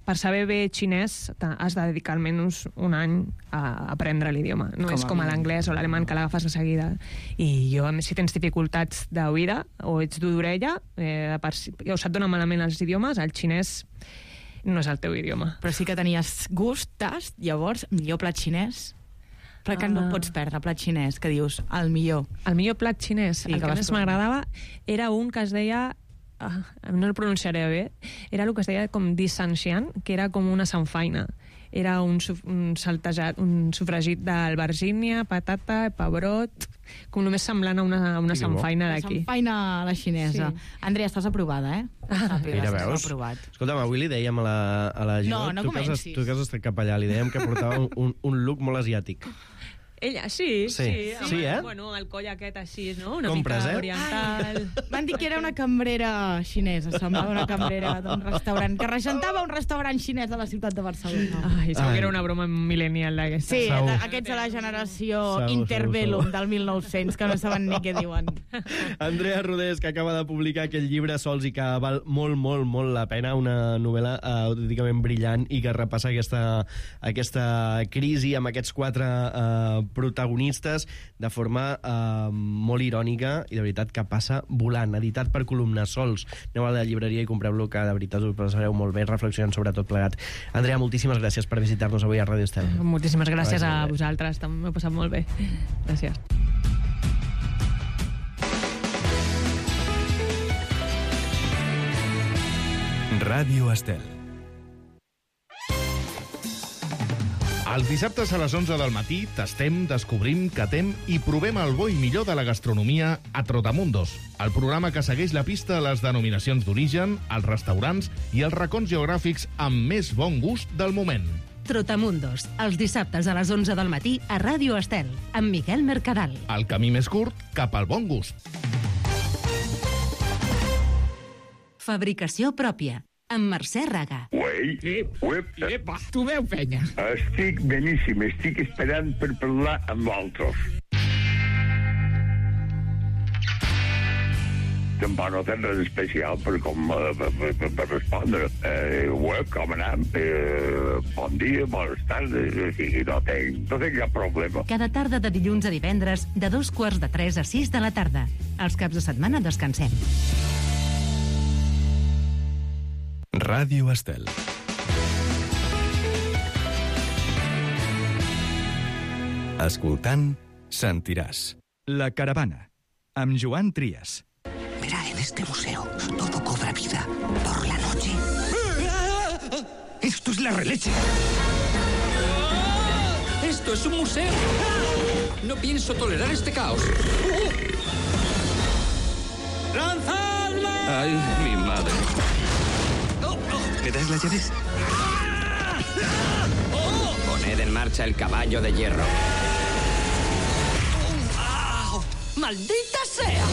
per saber bé xinès has de dedicar almenys un any a aprendre l'idioma. No com és com a l'anglès o l'alemany que l'agafes de seguida. I jo, a més, si tens dificultats d'oïda o ets dur d'orella, eh, o se't donen malament els idiomes, el xinès no és el teu idioma. Però sí que tenies gust, tast, llavors, millor plat xinès. Però que ah. no pots perdre plat xinès, que dius, el millor. El millor plat xinès, sí, el que, que més m'agradava era un que es deia, ah, no el pronunciaré bé, era el que es deia com di sanxian, que era com una sanfaina. Era un, un saltejat, un sofregit d'albergínia, patata, pebrot, com només semblant a una, a una sanfaina d'aquí. Sanfaina a la xinesa. Sí. Andrea, estàs aprovada, eh? Ah, mira, veus? Escolta'm, avui li dèiem a la, a la Gina, no, no tu, que has, tu que has estat cap allà, li dèiem que portava un, un look molt asiàtic. Ella, sí, sí. Sí, sí eh? Bueno, el coll aquest així, no? Una Compres, mica eh? oriental. M'han dit que era una cambrera xinesa, semblava una cambrera d'un restaurant, que regentava un restaurant xinès de la ciutat de Barcelona. Ai, segur Ai. que era una broma millennial d'aquesta. Sí, segur. Aquests de la generació segur, Interbellum segur, segur. del mil nou-cents, que no saben ni què diuen. Andrea Rodés, que acaba de publicar aquell llibre Sols i que val molt, molt, molt la pena, una novel·la uh, autènticament brillant i que repassa aquesta, aquesta crisi amb aquests quatre uh, protagonistes de forma eh, molt irònica i de veritat que passa volant, editat per columnes sols. Aneu a la llibreria i compreu-lo, que de veritat us passareu molt bé reflexionant sobre tot plegat. Andrea, moltíssimes gràcies per visitar-nos avui a Ràdio Estel. Moltíssimes gràcies a, a vosaltres, m'he passat molt bé. Gràcies. Ràdio Estel. Els dissabtes a les onze del matí tastem, descobrim, catem i provem el bo i millor de la gastronomia a Trotamundos, el programa que segueix la pista a les denominacions d'origen, els restaurants i els racons geogràfics amb més bon gust del moment. Trotamundos, els dissabtes a les onze del matí a Ràdio Estel, amb Miquel Mercadal. El camí més curt cap al bon gust. Fabricació pròpia, amb Mercè Raga. Uei, uep. Epa, tu veu, penya. Estic beníssim, estic esperant per parlar amb l'altres. Tampoc no tens res especial per, com, per, per, per respondre. Eh, uep, com anem? Eh, bon dia, bones tardes, sí, no tenc, no tenc cap problema. Cada tarda de dilluns a divendres, de dos quarts de tres a sis de la tarda. Els caps de setmana descansem. Ràdio Estel. Escoltant, sentiràs. La caravana, amb Joan Trias. Verá, en este museo todo cobra vida por la noche. ¡Esto es la releche! ¡Esto es un museo! No pienso tolerar este caos. ¡Lanzadme! ¡Ay, mi madre! ¿Me das las llaves? Poned en marcha el caballo de hierro. ¡Maldita sea!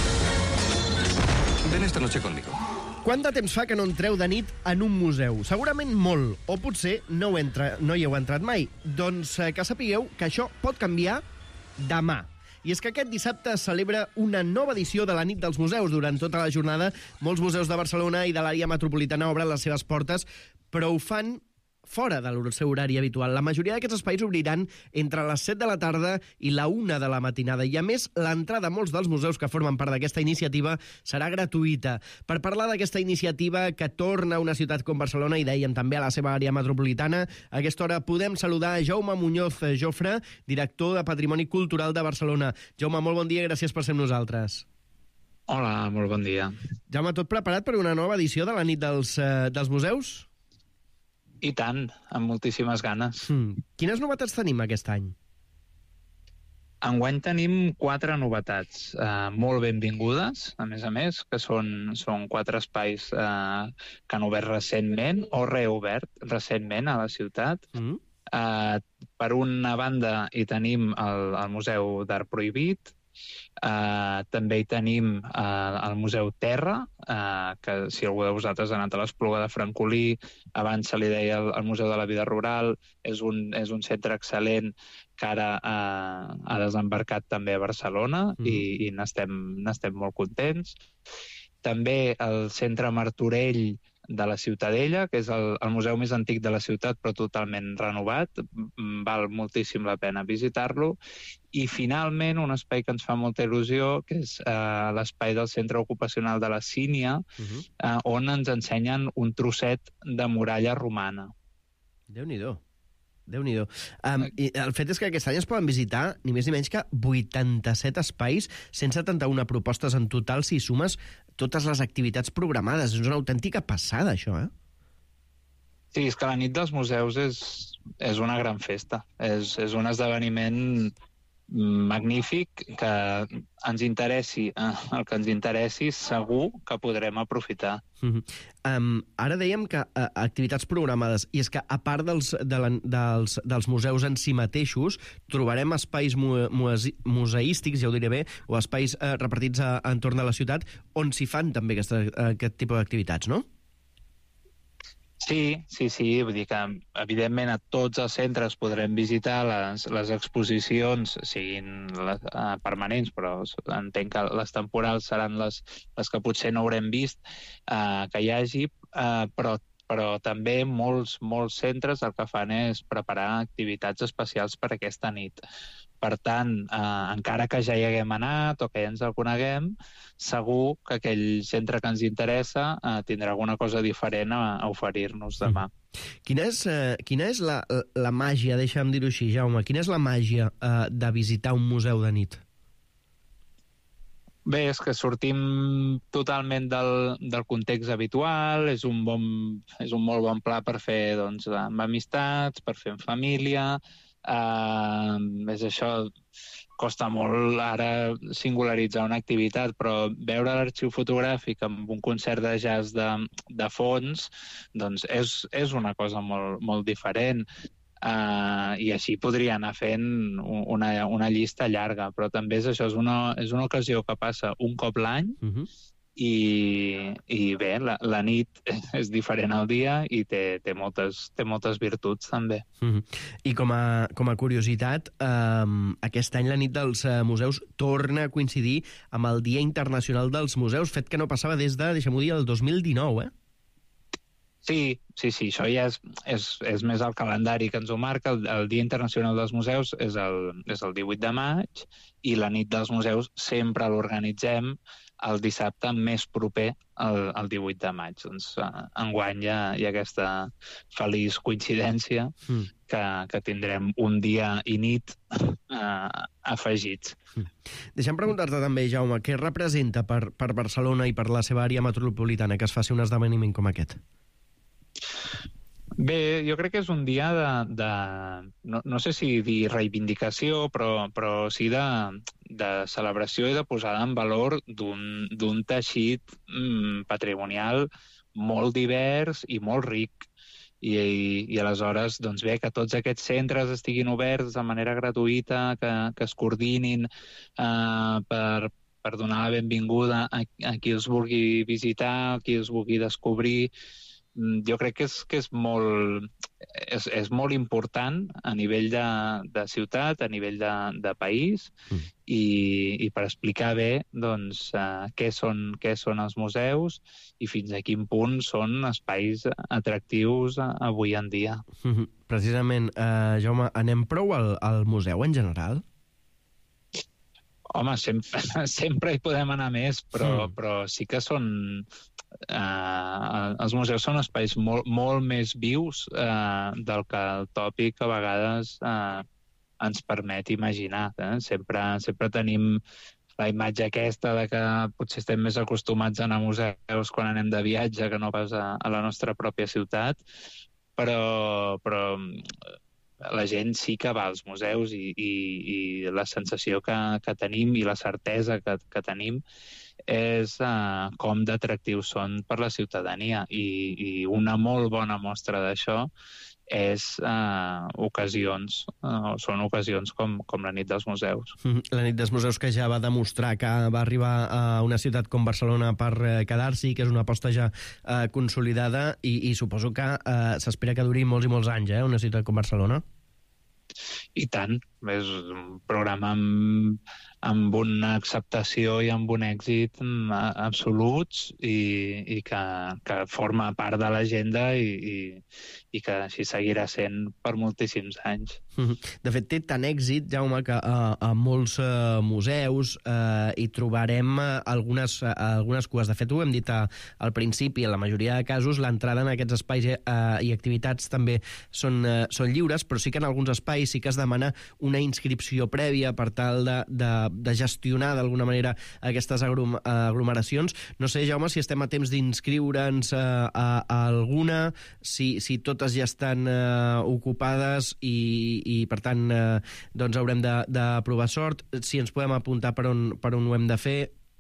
Ven esta noche conmigo. Quant de temps fa que no entreu de nit en un museu? Segurament molt, o potser no, ho entra, no hi heu entrat mai. Doncs eh, que sapigueu que això pot canviar demà. I és que aquest dissabte es celebra una nova edició de la Nit dels Museus. Durant tota la jornada, molts museus de Barcelona i de l'àrea metropolitana obren les seves portes, però ho fan fora del seu horari habitual. La majoria d'aquests espais obriran entre les set de la tarda i la una de la matinada. I, a més, l'entrada a molts dels museus que formen part d'aquesta iniciativa serà gratuïta. Per parlar d'aquesta iniciativa que torna a una ciutat com Barcelona i dèiem també a la seva àrea metropolitana, a aquesta hora podem saludar Jaume Muñoz Jofre, director de Patrimoni Cultural de Barcelona. Jaume, molt bon dia i gràcies per ser amb nosaltres. Hola, molt bon dia. Jaume, tot preparat per una nova edició de la Nit dels, eh, dels Museus? I tant, amb moltíssimes ganes. Mm. Quines novetats tenim aquest any? Enguany tenim quatre novetats eh, molt benvingudes, a més a més, que són, són quatre espais eh, que han obert recentment o reobert recentment a la ciutat. Mm. Eh, per una banda hi tenim el, el Museu d'Art Prohibit, Uh, també hi tenim uh, el Museu Terra, uh, que si algú de vosaltres ha anat a l'Espluga de Francolí, abans se li deia el, el Museu de la Vida Rural, és un, és un centre excel·lent que ara uh, ha desembarcat també a Barcelona mm. i, i n'estem, n'estem molt contents. També el Centre Martorell de la Ciutadella, que és el, el museu més antic de la ciutat, però totalment renovat. Val moltíssim la pena visitar-lo. I, finalment, un espai que ens fa molta il·lusió, que és eh, l'espai del Centre Ocupacional de la Sínia, uh-huh. eh, on ens ensenyen un trosset de muralla romana. Déu-n'hi-do. Déu-n'hi-do. Um, i el fet és que aquest any es poden visitar ni més ni menys que vuitanta-set espais, cent setanta-una propostes en total, si sumes totes les activitats programades. És una autèntica passada, això, eh? Sí, és que la nit dels museus és, és una gran festa. És, és un esdeveniment magnífic, que ens interessi, eh, el que ens interessi, segur que podrem aprofitar. Uh-huh. um, ara dèiem que uh, activitats programades, i és que a part dels, de la, dels, dels museus en si mateixos, trobarem espais mu, muse, museístics, ja ho diré bé, o espais uh, repartits a, a entorn de la ciutat, on s'hi fan també aquesta, uh, aquest tipus d'activitats, no? Sí, sí, sí, vull dir que evidentment a tots els centres podrem visitar les, les exposicions, siguin les, uh, permanents, però entenc que les temporals seran les, les que potser no haurem vist uh, que hi hagi, uh, però, però també molts, molts centres el que fan és preparar activitats especials per aquesta nit. Per tant, eh, encara que ja hi haguem anat o que ja ens el coneguem, segur que aquell centre que ens interessa eh, tindrà alguna cosa diferent a, a oferir-nos demà. Mm. Quina és, eh, quina és la, la màgia, deixa'm dir-ho així, Jaume, quina és la màgia eh, de visitar un museu de nit? Bé, és que sortim totalment del, del context habitual, és un, bon, és un molt bon pla per fer doncs, amb amistats, per fer en família. Uh, és això, costa molt ara singularitzar una activitat, però veure l'arxiu fotogràfic amb un concert de jazz de, de fons, doncs és, és una cosa molt, molt diferent. Uh, i així podria anar fent una, una llista llarga, però també és això, és una, és una ocasió que passa un cop l'any. Uh-huh. I, i bé, la, la nit és diferent al dia i té, té, moltes, té moltes virtuts també. Mm-hmm. I com a, com a curiositat, eh, aquest any la nit dels eh, museus torna a coincidir amb el Dia Internacional dels Museus, fet que no passava des de, deixa'm-ho dir, el dos mil dinou, eh? Sí, sí, sí, això ja és, és, és més el calendari que ens ho marca. El, el Dia Internacional dels Museus és el, és el divuit de maig i la nit dels museus sempre l'organitzem el dissabte més proper al, al divuit de maig. Doncs uh, enguany hi ha, hi ha aquesta feliç coincidència mm. que, que tindrem un dia i nit uh, afegits. Mm. Deixa'm preguntar-te també, Jaume, què representa per, per Barcelona i per la seva àrea metropolitana que es faci un esdeveniment com aquest? Bé, jo crec que és un dia de, de no, no sé si dir reivindicació, però, però sí de, de celebració i de posada en valor d'un teixit mm, patrimonial molt divers i molt ric. I, i, i aleshores, doncs bé, que tots aquests centres estiguin oberts de manera gratuïta, que, que es coordinin eh, per, per donar la benvinguda a, a qui els vulgui visitar, a qui els vulgui descobrir. Jo crec que és, que és, molt, és, és molt important a nivell de, de ciutat, a nivell de, de país, mm. i, i per explicar bé doncs, uh, què, són, què són els museus i fins a quin punt són espais atractius avui en dia. Mm-hmm. Precisament, uh, Jaume, anem prou al, al museu en general? Home, sempre, sempre hi podem anar més, però, mm. però sí que són... Uh, els museus són espais molt, molt més vius uh, del que el tòpic a vegades uh, ens permet imaginar. Eh? Sempre, sempre tenim la imatge aquesta de que potser estem més acostumats a anar a museus quan anem de viatge que no pas a, a la nostra pròpia ciutat, però, però la gent sí que va als museus i, i, i la sensació que, que tenim i la certesa que, que tenim és uh, com d'atractius són per la ciutadania i, i una molt bona mostra d'això és uh, ocasions, uh, són ocasions com, com la nit dels museus. La nit dels museus que ja va demostrar que va arribar a una ciutat com Barcelona per uh, quedar-s'hi, que és una aposta ja uh, consolidada i, i suposo que uh, s'espera que duri molts i molts anys, eh, una ciutat com Barcelona. I tant, és un programa amb, amb una acceptació i amb un èxit absoluts i, i que, que forma part de l'agenda i, i, i que així seguirà sent per moltíssims anys. De fet, té tant èxit, Jaume, que a, a molts uh, museus uh, hi trobarem uh, algunes, uh, algunes cues. De fet, ho hem dit a, al principi, en la majoria de casos l'entrada en aquests espais uh, i activitats també són, uh, són lliures, però sí que en alguns espais sí que es demana una inscripció prèvia per tal de, de, de gestionar d'alguna manera aquestes agrum, aglomeracions. No sé, Jaume, si estem a temps d'inscriure'ns uh, a, a alguna, si, si totes ja estan uh, ocupades i i per tant eh, doncs haurem de, de provar sort, si ens podem apuntar per on, per on ho hem de fer.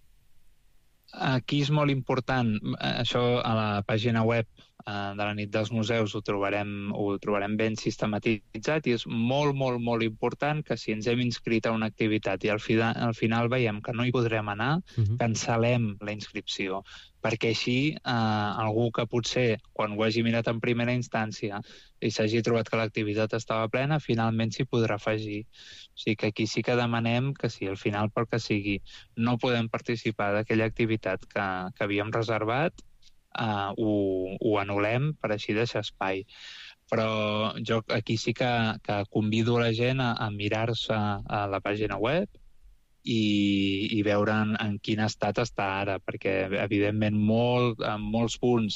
Aquí és molt important, això a la pàgina web eh, de la nit dels museus ho trobarem, ho trobarem ben sistematitzat i és molt, molt, molt important que si ens hem inscrit a una activitat i al final, al final veiem que no hi podrem anar, uh-huh. cancel·lem la inscripció, perquè així eh, algú que potser, quan ho hagi mirat en primera instància i s'hagi trobat que l'activitat estava plena, finalment s'hi podrà afegir. O sigui que aquí sí que demanem que si al final, pel que sigui, no podem participar d'aquella activitat que, que havíem reservat, eh, ho, ho anul·lem per així deixar espai. Però jo aquí sí que, que convido la gent a, a mirar-se a la pàgina web i, i veure en, en quin estat està ara, perquè evidentment molt, en molts punts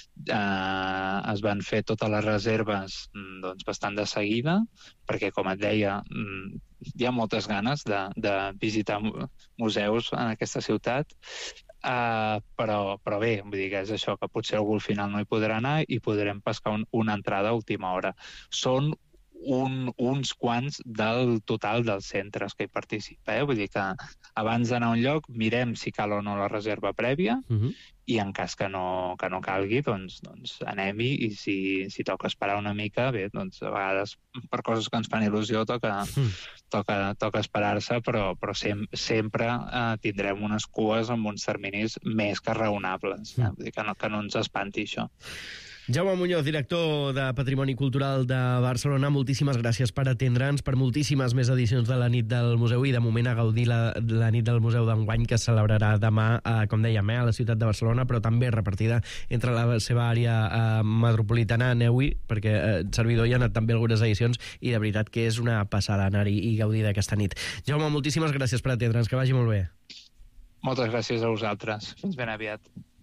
eh, es van fer totes les reserves doncs, bastant de seguida, perquè com et deia hi ha moltes ganes de, de visitar museus en aquesta ciutat, eh, però, però bé, vull dir que és això, que potser algú al final no hi podrà anar i podrem pescar un, una entrada a última hora. Són Un, uns quants del total dels centres que hi participa. Eh? Vull dir que abans d'anar a un lloc mirem si cal o no la reserva prèvia uh-huh. i en cas que no, que no calgui, doncs, doncs anem-hi i si, si toca esperar una mica, bé, doncs a vegades per coses que ens fan il·lusió toca, uh-huh. toca, toca esperar-se, però, però sem sempre eh, tindrem unes cues amb uns terminis més que raonables. Uh-huh. Eh? Vull dir que no, que no ens espanti això. Jaume Muñoz, director de Patrimoni Cultural de Barcelona, moltíssimes gràcies per atendre'ns, per moltíssimes més edicions de la nit del museu i de moment a gaudir la, la nit del museu d'enguany que es celebrarà demà, eh, com dèiem, eh, a la ciutat de Barcelona, però també repartida entre la seva àrea eh, metropolitana, aneu-hi, perquè eh, servidor hi ha anat també algunes edicions i de veritat que és una passada anar-hi i gaudir d'aquesta nit. Jaume, moltíssimes gràcies per atendre'ns, que vagi molt bé. Moltes gràcies a vosaltres. Fins ben aviat.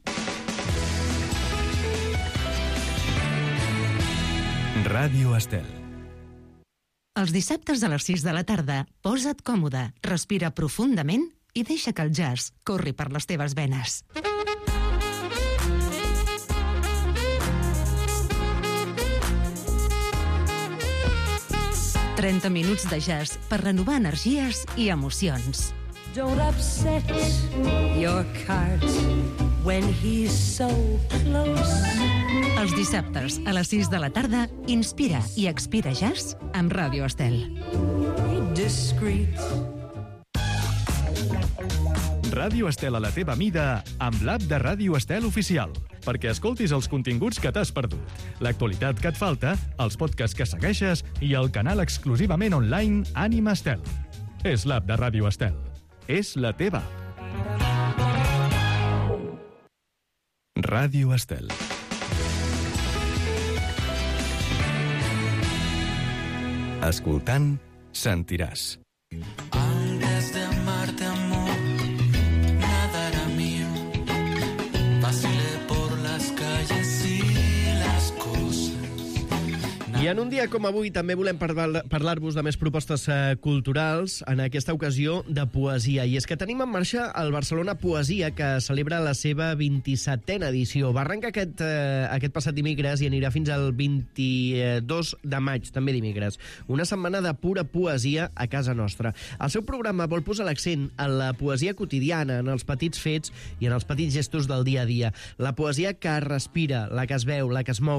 Ràdio Estel. Els dissabtes a les sis de la tarda, posa't còmode, respira profundament i deixa que el jazz corri per les teves venes. trenta minuts de jazz per renovar energies i emocions. Don't upset your cart when he's so close. Els dissabtes a les sis de la tarda, inspira i expira jazz amb Ràdio Estel. Discreet. Ràdio Estel a la teva mida amb l'app de Ràdio Estel oficial, perquè escoltis els continguts que t'has perdut, l'actualitat que et falta, els podcasts que segueixes i el canal exclusivament online Ànima Estel. És l'app de Ràdio Estel. És la teva. Ràdio Estel. Escoltant, sentiràs. Antes de amarte, amor, nada era mío. Vacilé por las calles y las cosas. I en un dia com avui també volem parlar-vos de més propostes eh, culturals, en aquesta ocasió de poesia. I és que tenim en marxa el Barcelona Poesia, que celebra la seva vint-i-setena edició. Va arrencar aquest, eh, aquest passat dimecres i anirà fins al vint-i-dos de maig, també dimecres. Una setmana de pura poesia a casa nostra. El seu programa vol posar l'accent en la poesia quotidiana, en els petits fets i en els petits gestos del dia a dia. La poesia que respira, la que es veu, la que es mou.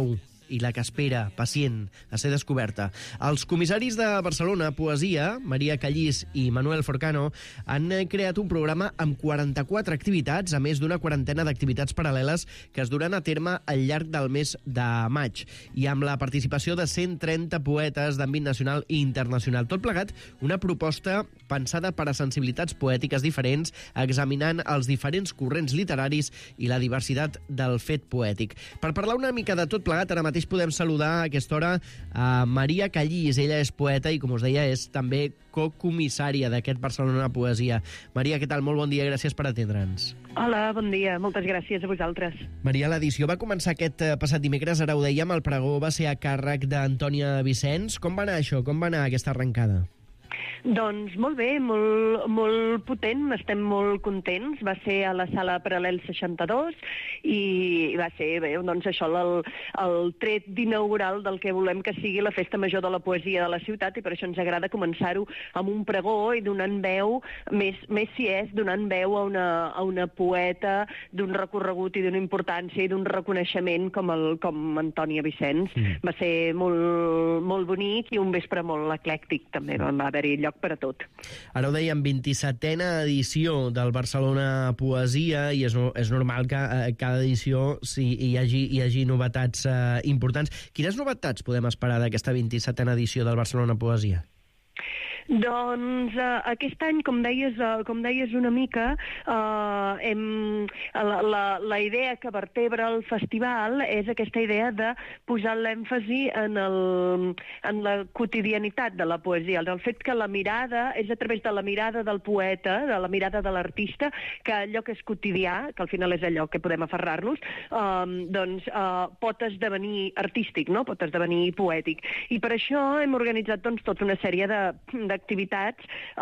i la que espera, pacient, a ser descoberta. Els comissaris de Barcelona Poesia, Maria Callís i Manuel Forcano, han creat un programa amb quaranta-quatre activitats, a més d'una quarantena d'activitats paral·leles que es duran a terme al llarg del mes de maig, i amb la participació de cent trenta poetes d'àmbit nacional i internacional. Tot plegat, una proposta pensada per a sensibilitats poètiques diferents, examinant els diferents corrents literaris i la diversitat del fet poètic. Per parlar una mica de tot plegat, ara mateix podem saludar a aquesta hora a Maria Callís. Ella és poeta i, com us deia, és també cocomissària d'aquest Barcelona Poesia. Maria, què tal? Molt bon dia, gràcies per atendre'ns. Hola, bon dia, moltes gràcies a vosaltres. Maria, l'edició va començar aquest passat dimecres, ara ho dèiem, el pregó va ser a càrrec d'Antònia Vicenç. Com va anar això? Com va anar aquesta arrencada? Doncs molt bé, molt, molt potent, estem molt contents. Va ser a la sala Paral·lel seixanta-dos i va ser, bé, doncs això, el, el tret d'inaugural del que volem que sigui la Festa Major de la Poesia de la ciutat, i per això ens agrada començar-ho amb un pregó i donant veu, més, més si és, donant veu a una, a una poeta d'un recorregut i d'una importància i d'un reconeixement com, el, com Antònia Vicenç. Mm. Va ser molt, molt bonic i un vespre molt eclèctic, també va haver-hi lloc per a tot. Ara ho dèiem, vint-i-setena edició del Barcelona Poesia, i és, és normal que a cada edició sí, hi, hagi, hi hagi novetats eh, importants. Quines novetats podem esperar d'aquesta vint-i-setena edició del Barcelona Poesia? Doncs eh, aquest any, com deies, eh, com deies una mica, eh, hem, la, la, la idea que vertebra el festival és aquesta idea de posar l'èmfasi en, el, en la quotidianitat de la poesia, el fet que la mirada és a través de la mirada del poeta, de la mirada de l'artista, que allò que és quotidià, que al final és allò que podem aferrar-nos, eh, doncs eh, pot esdevenir artístic, no? Pot esdevenir poètic. I per això hem organitzat doncs, tota una sèrie de, de activitats,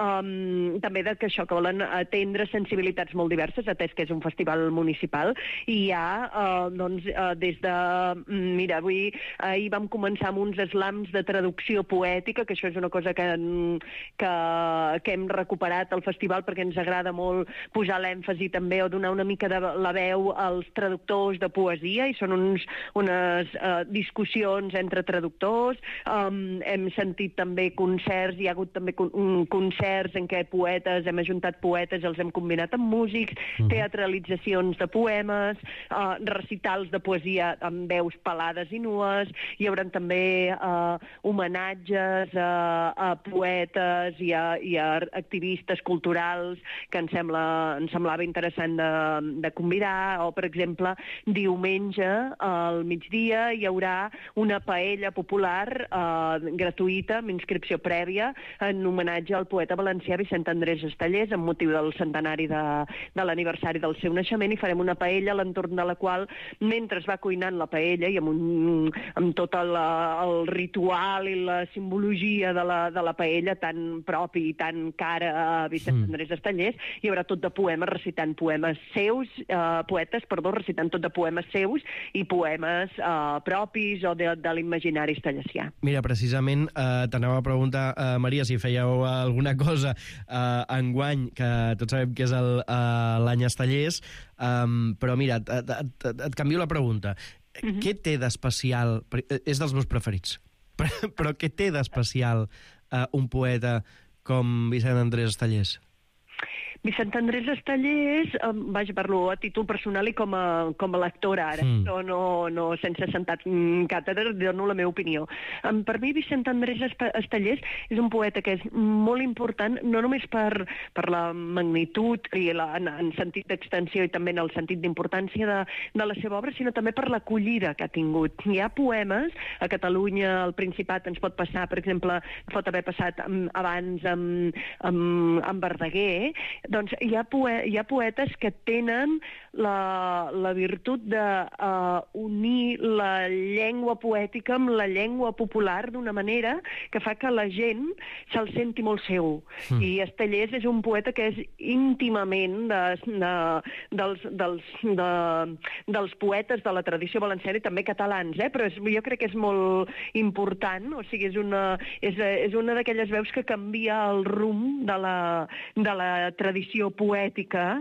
um, també de que això que volen atendre sensibilitats molt diverses, atès que és un festival municipal, i hi ha, uh, doncs, uh, des de... Mira, avui ahir vam començar amb uns slams de traducció poètica, que això és una cosa que, que, que hem recuperat al festival perquè ens agrada molt posar l'èmfasi també o donar una mica de la veu als traductors de poesia, i són uns, unes uh, discussions entre traductors. Um, hem sentit també concerts, hi ha hagut també concerts en què poetes, hem ajuntat poetes, els hem combinat amb músics, mm. teatralitzacions de poemes, uh, recitals de poesia amb veus pelades i nues, hi haurà també uh, homenatges a, a poetes i a, i a activistes culturals que em, sembla, em semblava interessant de, de convidar, o per exemple diumenge al migdia hi haurà una paella popular uh, gratuïta amb inscripció prèvia en homenatge al poeta valencià Vicent Andrés Estellés amb motiu del centenari de, de l'aniversari del seu naixement, i farem una paella a l'entorn de la qual, mentre es va cuinant la paella i amb, un, amb tot el, el ritual i la simbologia de la, de la paella tan propi i tan cara a Vicent mm. Andrés Estellés, hi haurà tot de poemes recitant poemes seus, eh, poetes, perdó, recitant tot de poemes seus i poemes eh, propis o de, de l'imaginari estellesià. Mira, precisament eh, t'anava a preguntar, eh, Maria, si fèieu alguna cosa eh, enguany, que tots sabem que és el, eh, l'any Estellés, um, però mira, et, et, et canvio la pregunta. Uh-huh. Què té d'especial... És dels meus preferits, però, però què té d'especial eh, un poeta com Vicent Andrés Estellés? Vicent Andrés Estellés, eh, vaja, parlo a títol personal i com a, com a lectora ara, mm. no, no, no sense sentat mm, càtedra, dono la meva opinió. Um, per mi Vicent Andrés Estellés és un poeta que és molt important, no només per, per la magnitud i la, en, en sentit d'extensió i també en el sentit d'importància de, de la seva obra, sinó també per l'acollida que ha tingut. Hi ha poemes, a Catalunya, al Principat, ens pot passar, per exemple, pot haver passat um, abans amb, amb, amb Verdaguer, doncs hi ha, poe hi ha poetes que tenen la, la virtut de uh, unir la llengua poètica amb la llengua popular d'una manera que fa que la gent se'l senti molt seu. Mm. I Estellés és un poeta que és íntimament de, de, dels, dels, de, dels poetes de la tradició valenciana i també catalans, eh? Però és, jo crec que és molt important, o sigui, és una, és, és una d'aquelles veus que canvia el rumb de la, de la tradició tradició poètica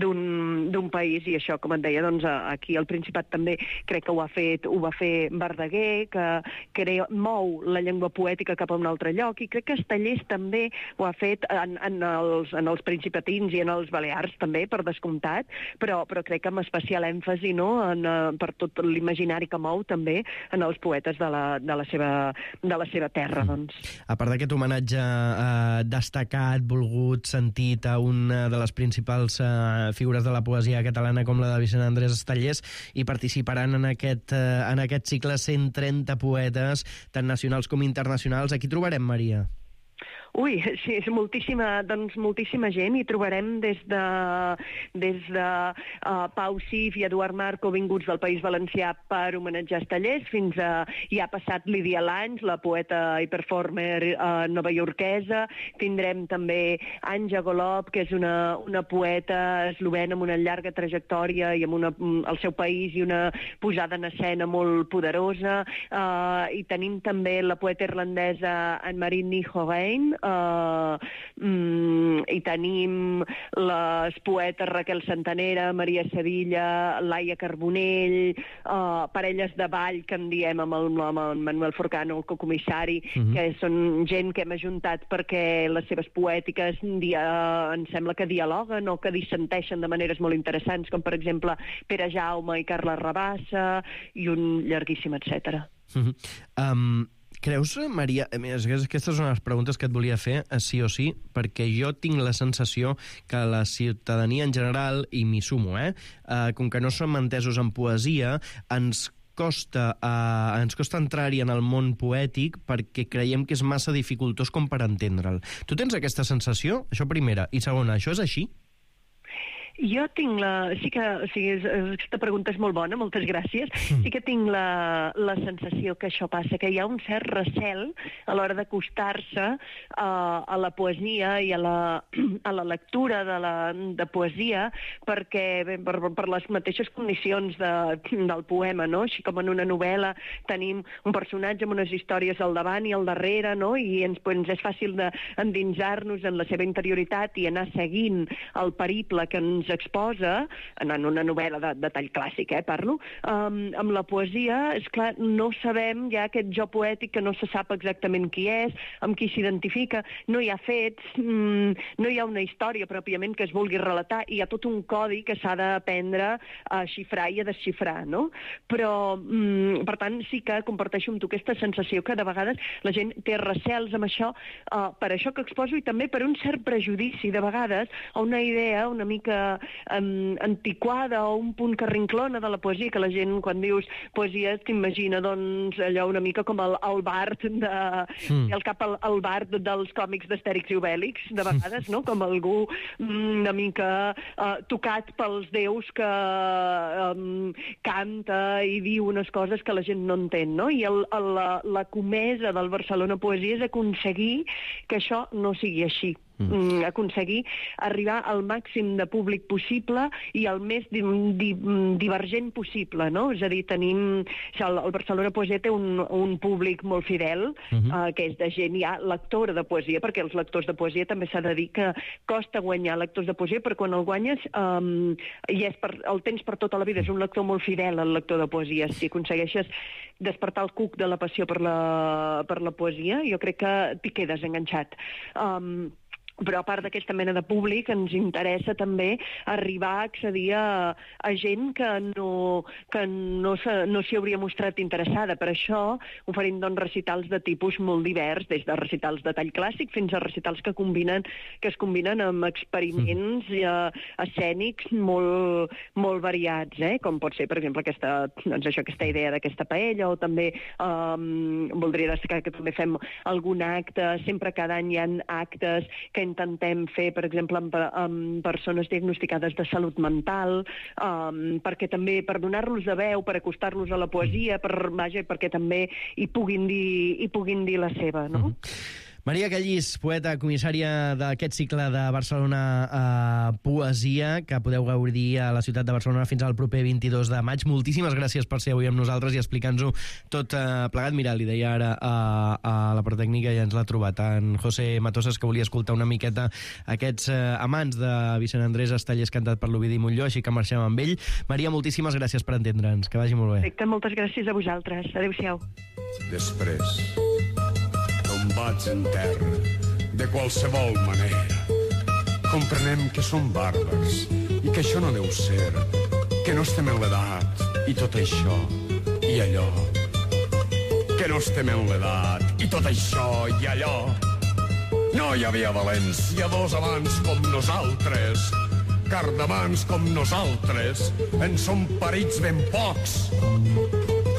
d'un país, i això, com et deia, doncs, aquí al Principat també crec que ho ha fet, ho va fer Verdaguer, que crea, mou la llengua poètica cap a un altre lloc, i crec que Estallés també ho ha fet en, en, els, en els principatins i en els balears també, per descomptat, però, però crec que amb especial èmfasi, no?, en, per tot l'imaginari que mou també en els poetes de la, de la, seva, de la seva terra, doncs. A part d'aquest homenatge eh, destacat, volgut, sentit a una de les principals eh, figures de la poesia catalana com la de Vicent Andrés Estallés, i participaran en aquest, eh, en aquest cicle cent trenta poetes, tant nacionals com internacionals. Aquí trobarem, Maria? Ui, sí, és moltíssima, doncs moltíssima gent. Hi trobarem des de, des de uh, Pau Sif i Eduard Marco, vinguts del País Valencià per homenatjar Estallés, fins a... hi ha passat Lídia Lange, la poeta i performer uh, novaiorquesa. Tindrem també Anja Golub, que és una, una poeta eslovena amb una llarga trajectòria i amb una, el seu país i una posada en escena molt poderosa. Uh, I tenim també la poeta irlandesa Anne-Marie Nijogein, Uh, mm, i tenim les poetes Raquel Santanera, Maria Sevilla, Laia Carbonell, uh, parelles de ball que en diem amb el, amb el Manuel Forcano, el cocomissari, uh-huh. que són gent que hem ajuntat perquè les seves poètiques dia, em sembla que dialoguen o que dissenteixen de maneres molt interessants, com per exemple Pere Jaume i Carla Rabassa, i un llarguíssim, etcètera. Uh-huh. Um... Creus, Maria, aquestes són les preguntes que et volia fer, sí o sí, perquè jo tinc la sensació que la ciutadania en general, i m'hi sumo, eh, eh, com que no som entesos en poesia, ens costa, eh, ens costa entrar-hi en el món poètic perquè creiem que és massa dificultós com per entendre'l. Tu tens aquesta sensació? Això primera. I segona, això és així? Jo tinc la... Sí que... O sigui, aquesta pregunta és molt bona, moltes gràcies. Sí que tinc la, la sensació que això passa, que hi ha un cert recel a l'hora d'acostar-se a, a la poesia i a la, a la lectura de, la, de poesia, perquè bé, per, per les mateixes condicions de, del poema, no? Així com en una novel·la tenim un personatge amb unes històries al davant i al darrere, no? I ens, ens és fàcil d'endinsar-nos en la seva interioritat i anar seguint el periple que ens exposa, en una novel·la de, de tall clàssic, eh, parlo, um, amb la poesia, és clar, no sabem, hi ha aquest jo poètic que no se sap exactament qui és, amb qui s'identifica, no hi ha fets, mm, no hi ha una història pròpiament que es vulgui relatar, hi ha tot un codi que s'ha d'aprendre a xifrar i a desxifrar, no? Però, mm, per tant, sí que comparteixo amb tu aquesta sensació que de vegades la gent té recels amb això, uh, per això que exposo, i també per un cert prejudici, de vegades, a una idea una mica Um, antiquada o un punt que rinclona de la poesia, que la gent, quan dius poesia, t'imagina, doncs, allò una mica com el, el Bart de... Mm. el cap el, el Bart dels còmics d'Astèrix i Obèlix, de vegades, no? Com algú una mica uh, tocat pels déus que um, canta i diu unes coses que la gent no entén, no? I el, el, la, la comesa del Barcelona Poesia és aconseguir que això no sigui així. Mm. Aconseguir arribar al màxim de públic possible i el més di di divergent possible, no? És a dir, tenim... El, el Barcelona Poesia té un, un públic molt fidel, uh-huh. uh, que és de gent ja lectora de poesia, perquè els lectors de poesia també s'ha de dir que costa guanyar lectors de poesia, però quan el guanyes um, i és per, el tens per tota la vida, és un lector molt fidel, el lector de poesia. Si aconsegueixes despertar el cuc de la passió per la, per la poesia, jo crec que t'hi quedes enganxat. Um, Però a part d'aquesta mena de públic ens interessa també arribar a accedir a, a gent que no, que no no s'hi hauria mostrat interessada. Per això oferim doncs, recitals de tipus molt divers, des de recitals de tall clàssic fins a recitals que combinen que es combinen amb experiments mm. uh, escènics molt, molt variats, eh? Com pot ser, per exemple, aquesta, doncs això, aquesta idea d'aquesta paella, o també um, voldria destacar que també fem algun acte, sempre cada any hi ha actes que intentem fer, per exemple, amb, amb persones diagnosticades de salut mental, um, perquè també per donar-los de veu, per acostar-los a la poesia, per, vaja, perquè també hi puguin dir, hi puguin dir la seva, no? Mm-hmm. Maria Callís, poeta, comissària d'aquest cicle de Barcelona eh, Poesia, que podeu gaudir a la ciutat de Barcelona fins al proper vint-i-dos de maig. Moltíssimes gràcies per ser avui amb nosaltres i explicar-nos-ho tot eh, plegat. Mira, li deia ara a, a la part tècnica, ja ens l'ha trobat en José Matosas, que volia escoltar una miqueta aquests eh, amants de Vicent Andrés Estellés cantat per l'Ovidi Montllor, així que marxem amb ell. Maria, moltíssimes gràcies per entendre'ns. Que vagi molt bé. Perfecte, moltes gràcies a vosaltres. Adéu-siau. Després, tombats en terra, de qualsevol manera, comprenem que som bàrbars i que això no deu ser, que no estem en l'edat i tot això i allò, que no estem en l'edat i tot això i allò. No hi havia valenciadors abans com nosaltres, cardamans com nosaltres, en són parits ben pocs.